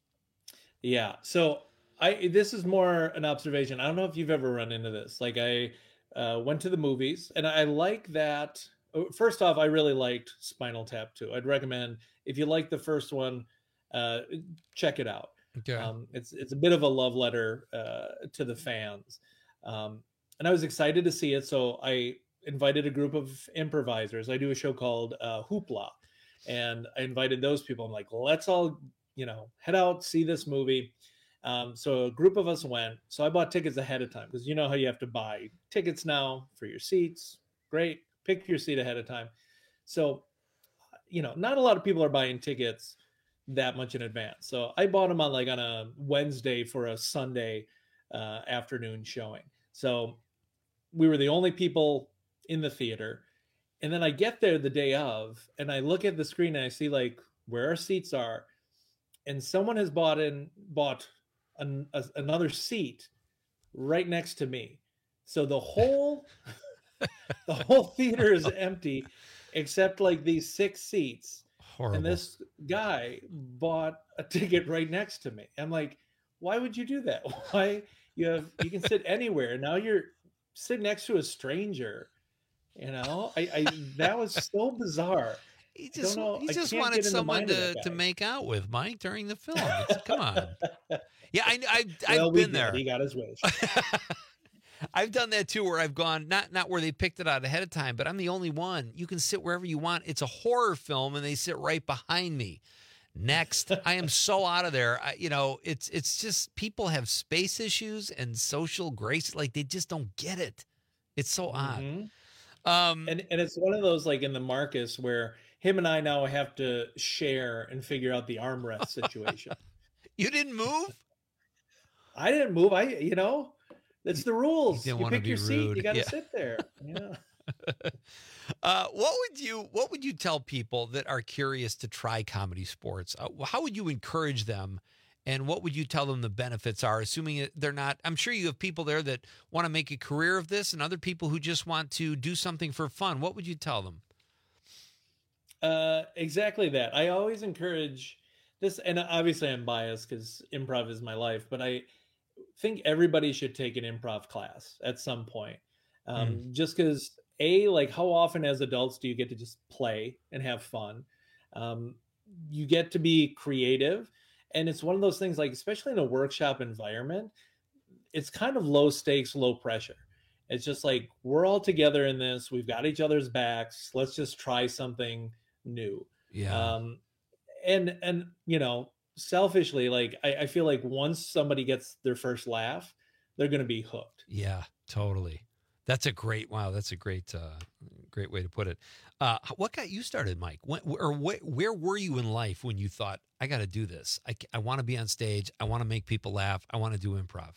Yeah. So I, this is more an observation. I don't know if you've ever run into this. Like I uh, went to the movies and I like that. First off, I really liked Spinal Tap two. I'd recommend if you like the first one, uh, check it out. Okay. Um, it's, it's a bit of a love letter uh, to the fans. Um, and I was excited to see it. So I invited a group of improvisers. I do a show called uh, Hoopla, and I invited those people. I'm like, let's all, you know, head out, see this movie. Um, so a group of us went. So I bought tickets ahead of time because you know how you have to buy tickets now for your seats. Great. Pick your seat ahead of time. So, you know, not a lot of people are buying tickets that much in advance. So I bought them on like on a Wednesday for a Sunday uh, afternoon showing. So we were the only people in the theater. And then I get there the day of and I look at the screen and I see like where our seats are. And someone has bought in, bought an, a, another seat right next to me. So the whole, the whole theater is empty except like these six seats. Horrible. And this guy bought a ticket right next to me. I'm like, why would you do that? Why you have, you can sit anywhere. Now you're sitting next to a stranger. You know, I, I that was so bizarre. He just, I don't know, he I just can't wanted get in the someone mind of to, that to guy. make out with, Mike, during the film. It's, come on. Yeah, I, I, Well, I've we been did. there. He got his wish. I've done that too, where I've gone, not not where they picked it out ahead of time, but I'm the only one. You can sit wherever you want. It's a horror film, and they sit right behind me. Next, I am so out of there. I, you know, it's it's just people have space issues and social grace. Like they just don't get it. It's so odd. Mhm. Um, and and it's one of those like in the Marcus where him and I now have to share and figure out the armrest situation. You didn't move? I didn't move. I you know, it's the rules. didn't You wanna pick be your seat. rude. You got to Yeah. sit there. Yeah. Uh, what would you What would you tell people that are curious to try comedy sports? Uh, how would you encourage them, and what would you tell them the benefits are? Assuming that they're not, I'm sure you have people there that want to make a career of this, and other people who just want to do something for fun. What would you tell them? Uh, exactly that. I always encourage this, and obviously I'm biased because improv is my life, but I think everybody should take an improv class at some point. Um, Mm. Just because, A, like how often as adults do you get to just play and have fun? Um, you get to be creative. And it's one of those things, like, especially in a workshop environment, it's kind of low stakes, low pressure. It's just like, we're all together in this. We've got each other's backs. Let's just try something new. Yeah. Um, and, and, you know, selfishly, like, I, I feel like once somebody gets their first laugh, they're going to be hooked. Yeah, totally. That's a great, wow, that's a great, uh, great way to put it. Uh, what got you started, Mike? When, or wh- where were you in life when you thought, I got to do this? I, I want to be on stage. I want to make people laugh. I want to do improv.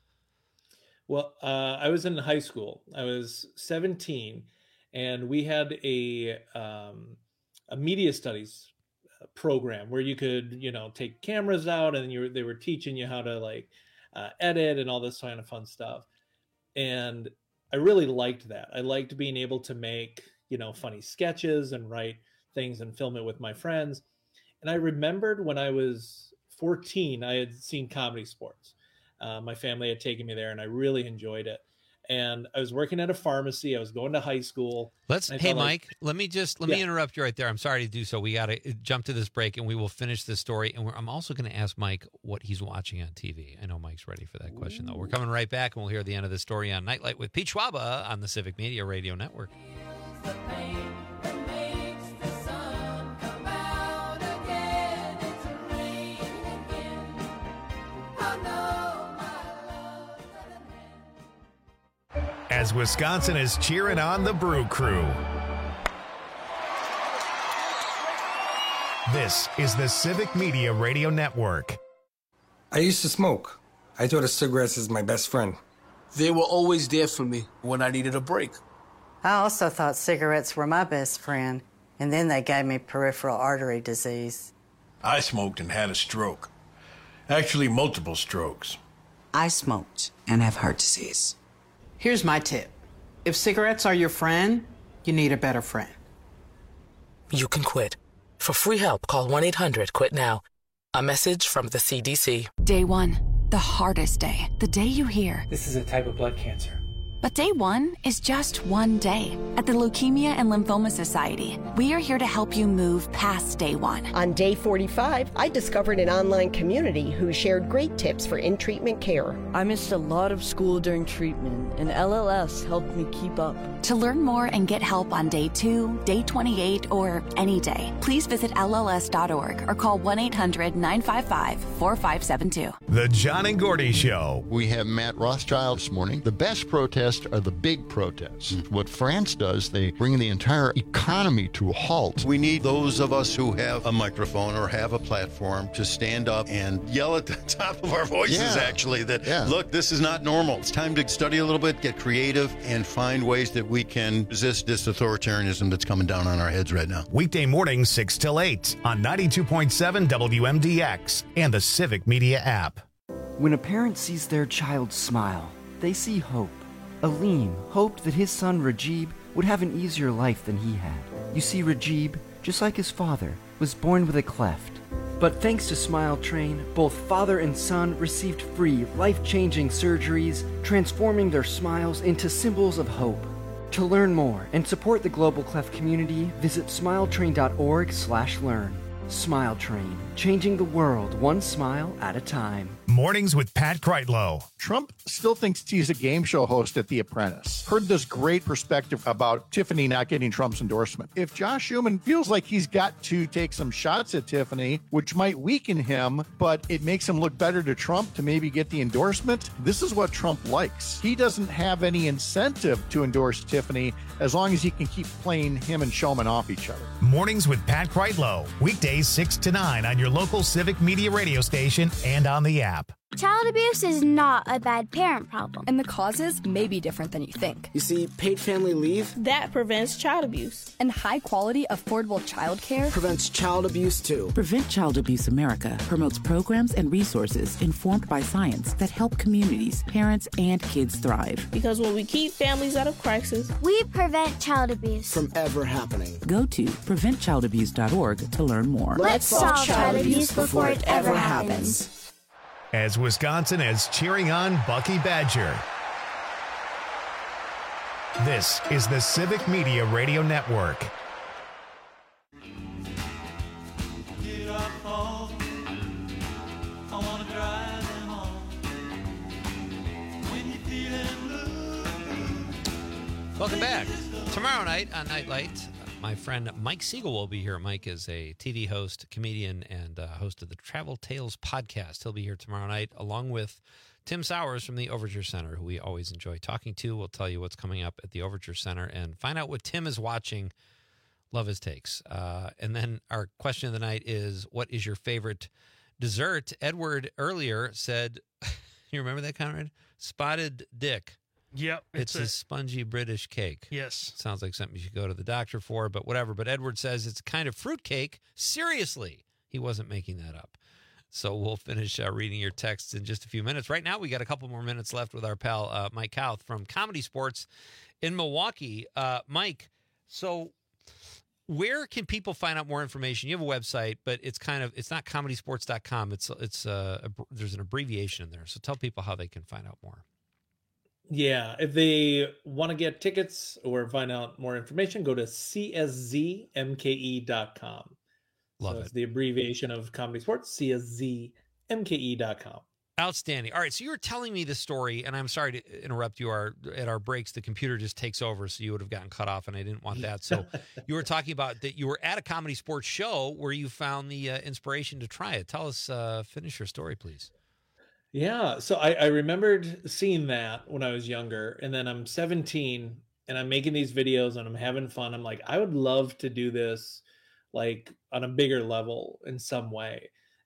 Well, uh, I was in high school. I was seventeen, and we had a um, a media studies program where you could, you know, take cameras out, and you were, they were teaching you how to like uh, edit and all this kind of fun stuff. And I really liked that. I liked being able to make, you know, funny sketches and write things and film it with my friends. And I remembered when I was fourteen, I had seen Comedy Sports. Uh, my family had taken me there, and I really enjoyed it. And I was working at a pharmacy. I was going to high school. Let's. I Hey, felt like- Mike. let me just let Yeah. me interrupt you right there. I'm sorry to do so. We got to jump to this break, and we will finish this story. And we're, I'm also going to ask Mike what he's watching on T V. I know Mike's ready for that question, though. We're coming right back, and we'll hear the end of the story on Nightlight with Pete Schwaba on the Civic Media Radio Network. As Wisconsin is cheering on the Brew Crew. This is the Civic Media Radio Network. I used to smoke. I thought of cigarettes as my best friend. They were always there for me when I needed a break. I also thought cigarettes were my best friend, and then they gave me peripheral artery disease. I smoked and had a stroke. Actually, multiple strokes. I smoked and have heart disease. Here's my tip. If cigarettes are your friend, you need a better friend. You can quit. For free help, call one eight hundred quit now. A message from the C D C. Day one, the hardest day. The day you hear, this is a type of blood cancer. But day one is just one day. At the Leukemia and Lymphoma Society, we are here to help you move past day one. On day forty-five, I discovered an online community who shared great tips for in-treatment care. I missed a lot of school during treatment, and L L S helped me keep up. To learn more and get help on day two, day twenty-eight, or any day, please visit L L S dot org or call one eight hundred nine five five four five seven two. The John and Gordy Show. We have Matt Rothschild this morning. The best protests are the big protests. Mm. What France does, they bring the entire economy to a halt. We need those of us who have a microphone or have a platform to stand up and yell at the top of our voices, yeah. actually, that, yeah. look, this is not normal. It's time to study a little bit, get creative, and find ways that we can resist this authoritarianism that's coming down on our heads right now. Weekday mornings, six till eight on ninety-two point seven W M D X and the Civic Media app. When a parent sees their child smile, they see hope. Aleem hoped that his son Rajib would have an easier life than he had. You see, Rajib, just like his father, was born with a cleft. But thanks to Smile Train, both father and son received free, life-changing surgeries, transforming their smiles into symbols of hope. To learn more and support the Global Cleft community, visit smiletrain dot org slash learn. Smile Train, changing the world one smile at a time. Mornings with Pat Kreitlow. Trump still thinks he's a game show host at The Apprentice. Heard this great perspective about Tiffany not getting Trump's endorsement. If Josh Schumann feels like he's got to take some shots at Tiffany, which might weaken him, but it makes him look better to Trump to maybe get the endorsement, this is what Trump likes. He doesn't have any incentive to endorse Tiffany as long as he can keep playing him and Schumann off each other. Mornings with Pat Kreitlow. Weekdays six to nine on your local Civic Media radio station and on the app. Child abuse is not a bad parent problem. And the causes may be different than you think. You see, paid family leave, that prevents child abuse. And high-quality, affordable child care prevents child abuse, too. Prevent Child Abuse America promotes programs and resources informed by science that help communities, parents, and kids thrive. Because when we keep families out of crisis, we prevent child abuse from ever happening. Go to prevent child abuse dot org to learn more. Let's solve child abuse before it ever happens. As Wisconsin is cheering on Bucky Badger. This is the Civic Media Radio Network. Get up home. I wanna drive them home. When you're feeling blue. Welcome back. Tomorrow night on Nightlight, my friend Mike Siegel will be here. Mike is a T V host, comedian, and uh, host of the Travel Tales podcast. He'll be here tomorrow night, along with Tim Sowers from the Overture Center, who we always enjoy talking to. We'll tell you what's coming up at the Overture Center and find out what Tim is watching. Love his takes. Uh, and then our question of the night is, what is your favorite dessert? Edward earlier said, you remember that, Conrad? Spotted Dick. Yep. It's, it's a, a spongy British cake. Yes. Sounds like something you should go to the doctor for, but whatever. But Edward says it's a kind of fruit cake. Seriously. He wasn't making that up. So we'll finish uh, reading your texts in just a few minutes. Right now, we got a couple more minutes left with our pal, uh, Mike Kauth from Comedy Sports in Milwaukee. Uh, Mike, so where can people find out more information? You have a website, but it's kind of, it's not comedy sports dot com. It's, it's uh, a, there's an abbreviation in there. So tell people how they can find out more. Yeah, if they want to get tickets or find out more information, go to C S Z M K E dot com. Love so it. It's the abbreviation of Comedy Sports, C S Z M K E dot com. Outstanding. All right, so you were telling me the story, and I'm sorry to interrupt you. Our, at our breaks, the computer just takes over, so you would have gotten cut off, and I didn't want that. So you were talking about that you were at a Comedy Sports show where you found the uh, inspiration to try it. Tell us, uh, finish your story, please. Yeah, so I, I remembered seeing that when I was younger, and then I'm seventeen, and I'm making these videos, and I'm having fun. I'm like, I would love to do this, like, on a bigger level in some way.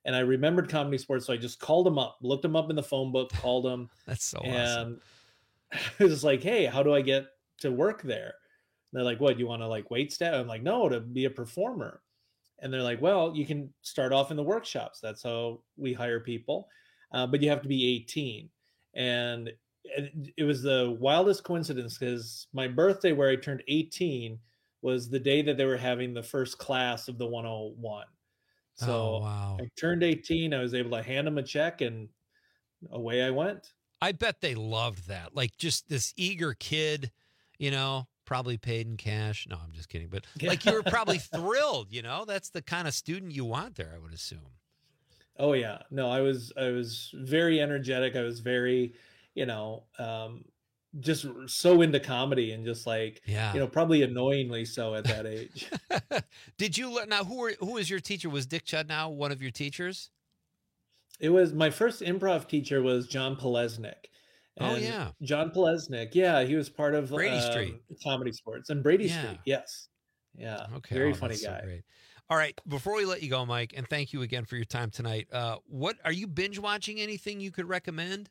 And I remembered Comedy Sports, so I just called them up, looked them up in the phone book, called them. That's so and awesome. I was like, hey, how do I get to work there? And they're like, what, you want to like wait staff? I'm like, no, to be a performer. And they're like, well, you can start off in the workshops. That's how we hire people. Uh, but you have to be eighteen. And it, it was the wildest coincidence because my birthday where I turned eighteen was the day that they were having the first class of the one oh one. So Oh, wow. I turned eighteen. I was able to hand them a check and away I went. I bet they loved that. Like just this eager kid, you know, probably paid in cash. No, I'm just kidding. But like you were probably thrilled, you know, that's the kind of student you want there, I would assume. Oh yeah. No, I was, I was very energetic. I was very, you know, um, just so into comedy and just like, Yeah. you know, probably annoyingly so at that age. Did you learn now? Who were who was your teacher? Was Dick Chudnow one of your teachers? It was my first improv teacher was John Polesnik. Oh, And yeah. John Polesnik. Yeah, he was part of Brady um, Street. Comedy Sports and Brady Yeah. Street. Yes. Yeah. Okay, Very oh, funny that's so guy. great. All right, before we let you go, Mike, and thank you again for your time tonight. Uh, what are you binge watching? Anything you could recommend?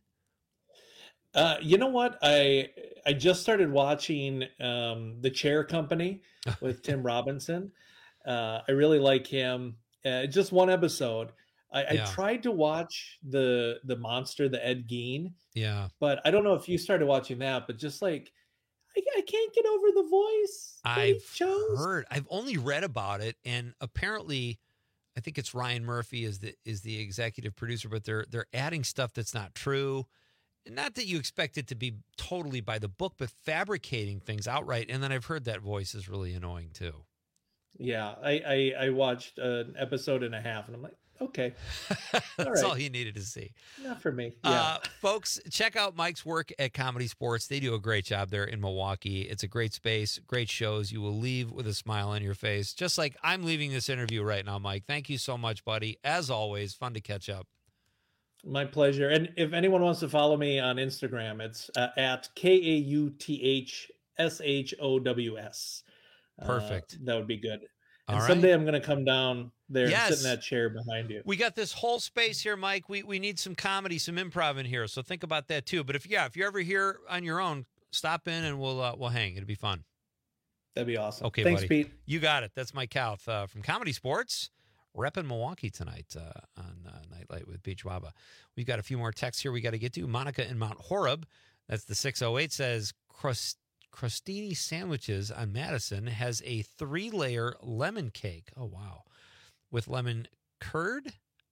Uh, you know what? I I just started watching um, The Chair Company with Tim Robinson. Uh, I really like him. Uh, just one episode. I, I Yeah. tried to watch the the monster, the Ed Gein, Yeah, but I don't know if you started watching that. But just like I, I can't get over the voice. that he I've chose. heard. I've only read about it, and apparently, I think it's Ryan Murphy is the is the executive producer, but they're they're adding stuff that's not true. Not that you expect it to be totally by the book, but fabricating things outright. And then I've heard that voice is really annoying too. Yeah, I, I I watched an episode and a half, and I'm like, okay, all That's right, all you needed to see. not for me. Yeah. Uh, folks, check out Mike's work at Comedy Sports. They do a great job there in Milwaukee. It's a great space, great shows. You will leave with a smile on your face, just like I'm leaving this interview right now, Mike. Thank you so much, buddy. As always, fun to catch up. My pleasure. And if anyone wants to follow me on Instagram, it's uh, at K A U T H S H O W S. Perfect. That would be good. All And right. someday I'm going to come down there Yes. and sit in that chair behind you. We got this whole space here, Mike. We we need some comedy, some improv in here. So think about that too. But if yeah, if you're ever here on your own, stop in and we'll uh, we'll hang. It'll be fun. That'd be awesome. Okay, Thanks, buddy. Pete. You got it. That's Mike Kauth uh, from Comedy Sports. Repping Milwaukee tonight uh, on uh, Nightlight with Beach Waba. We've got a few more texts here we got to get to. Monica in Mount Horeb, that's the six oh eight, says Crust- Crostini Sandwiches on Madison has a three-layer lemon cake. Oh, wow. With lemon curd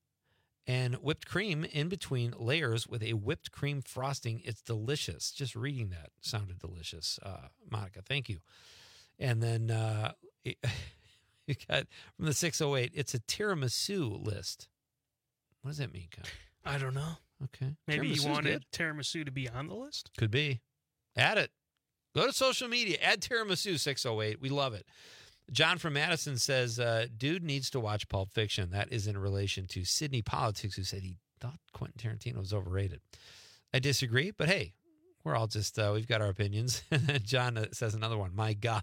and whipped cream in between layers with a whipped cream frosting. It's delicious. Just reading that sounded delicious. Uh, Monica, thank you. And then uh, it, you got from the six oh eight, it's a tiramisu list. What does that mean, Kyle? I don't know. Okay. Maybe Tiramisu's you wanted good. tiramisu to be on the list? Could be. Add it. Go to social media. Add tiramisu six oh eight. We love it. John from Madison says, uh, dude needs to watch Pulp Fiction. That is in relation to Sidney Politics, who said he thought Quentin Tarantino was overrated. I disagree, but hey, we're all just, uh, we've got our opinions. And then John uh, says another one. My God.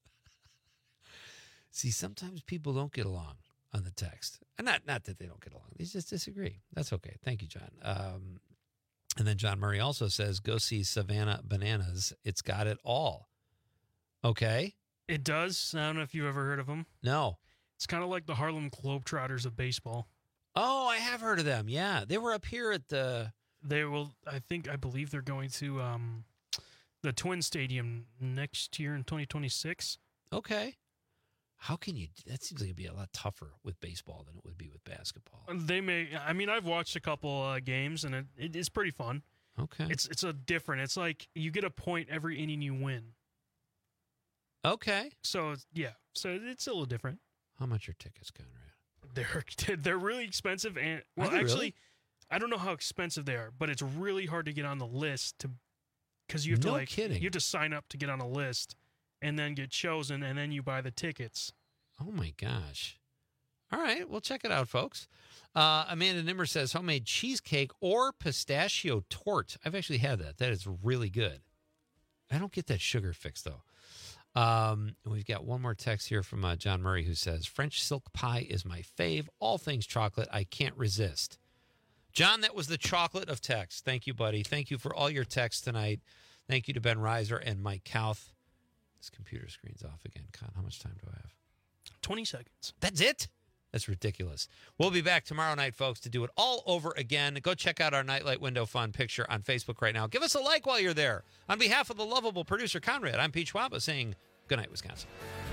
See, sometimes people don't get along on the text. And not, not that they don't get along. They just disagree. That's okay. Thank you, John. Um, and then John Murray also says, go see Savannah Bananas. It's got it all. Okay. It does. I don't know if you've ever heard of them. No. It's kind of like the Harlem Globetrotters of baseball. Oh, I have heard of them. Yeah. They were up here at the... They will, I think, I believe they're going to um, the Twin Stadium next year in twenty twenty-six. Okay. How can you... That seems like it'd be a lot tougher with baseball than it would be with basketball. They may, I mean, I've watched a couple uh, games, and it, it is pretty fun. Okay. It's it's a different, it's like you get a point every inning you win. Okay. So, it's- yeah. So it's a little different. How much are tickets, Conrad? They're they're really expensive, and well, Are they actually, really? I don't know how expensive they are, but it's really hard to get on the list to because you have to No like kidding. you have to sign up to get on a list, and then get chosen, and then you buy the tickets. Oh, my gosh. All right. Well, check it out, folks. Uh, Amanda Nimmer says homemade cheesecake or pistachio tort. I've actually had that. That is really good. I don't get that sugar fix, though. Um, we've got one more text here from uh, John Murray who says, French silk pie is my fave. All things chocolate, I can't resist. John, that was the chocolate of text. Thank you, buddy. Thank you for all your texts tonight. Thank you to Ben Reiser and Mike Kauth. This computer screen's off again. Con, how much time do I have? twenty seconds. That's it? That's ridiculous. We'll be back tomorrow night, folks, to do it all over again. Go check out our Nightlight Window Fun picture on Facebook right now. Give us a like while you're there. On behalf of the lovable producer, Conrad, I'm Pete Schwaba saying good night, Wisconsin.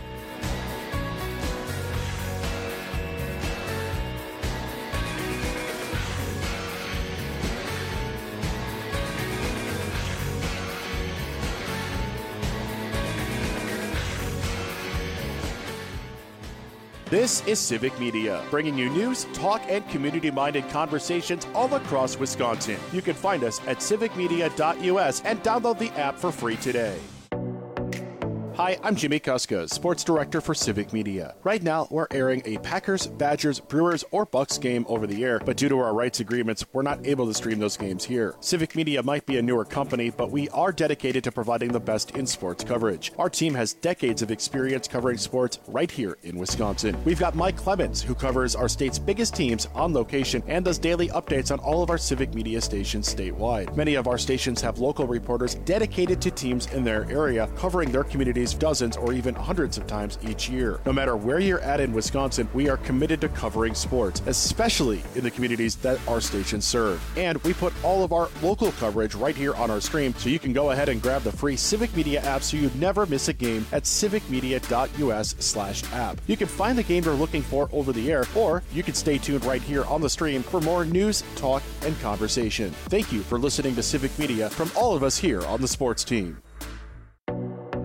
This is Civic Media, bringing you news, talk, and community-minded conversations all across Wisconsin. You can find us at civic media dot U S and download the app for free today. Hi, I'm Jimmy Kuska, Sports Director for Civic Media. Right now, we're airing a Packers, Badgers, Brewers, or Bucks game over the air, but due to our rights agreements, we're not able to stream those games here. Civic Media might be a newer company, but we are dedicated to providing the best in sports coverage. Our team has decades of experience covering sports right here in Wisconsin. We've got Mike Clemens, who covers our state's biggest teams on location and does daily updates on all of our Civic Media stations statewide. Many of our stations have local reporters dedicated to teams in their area, covering their communities dozens or even hundreds of times each year. No matter where you're at in Wisconsin, we are committed to covering sports, especially in the communities that our stations serve. And we put all of our local coverage right here on our stream, so you can go ahead and grab the free Civic Media app so you never miss a game at civic media dot U S slash app. You can find the game you're looking for over the air, or you can stay tuned right here on the stream for more news, talk, and conversation. Thank you for listening to Civic Media from all of us here on the sports team.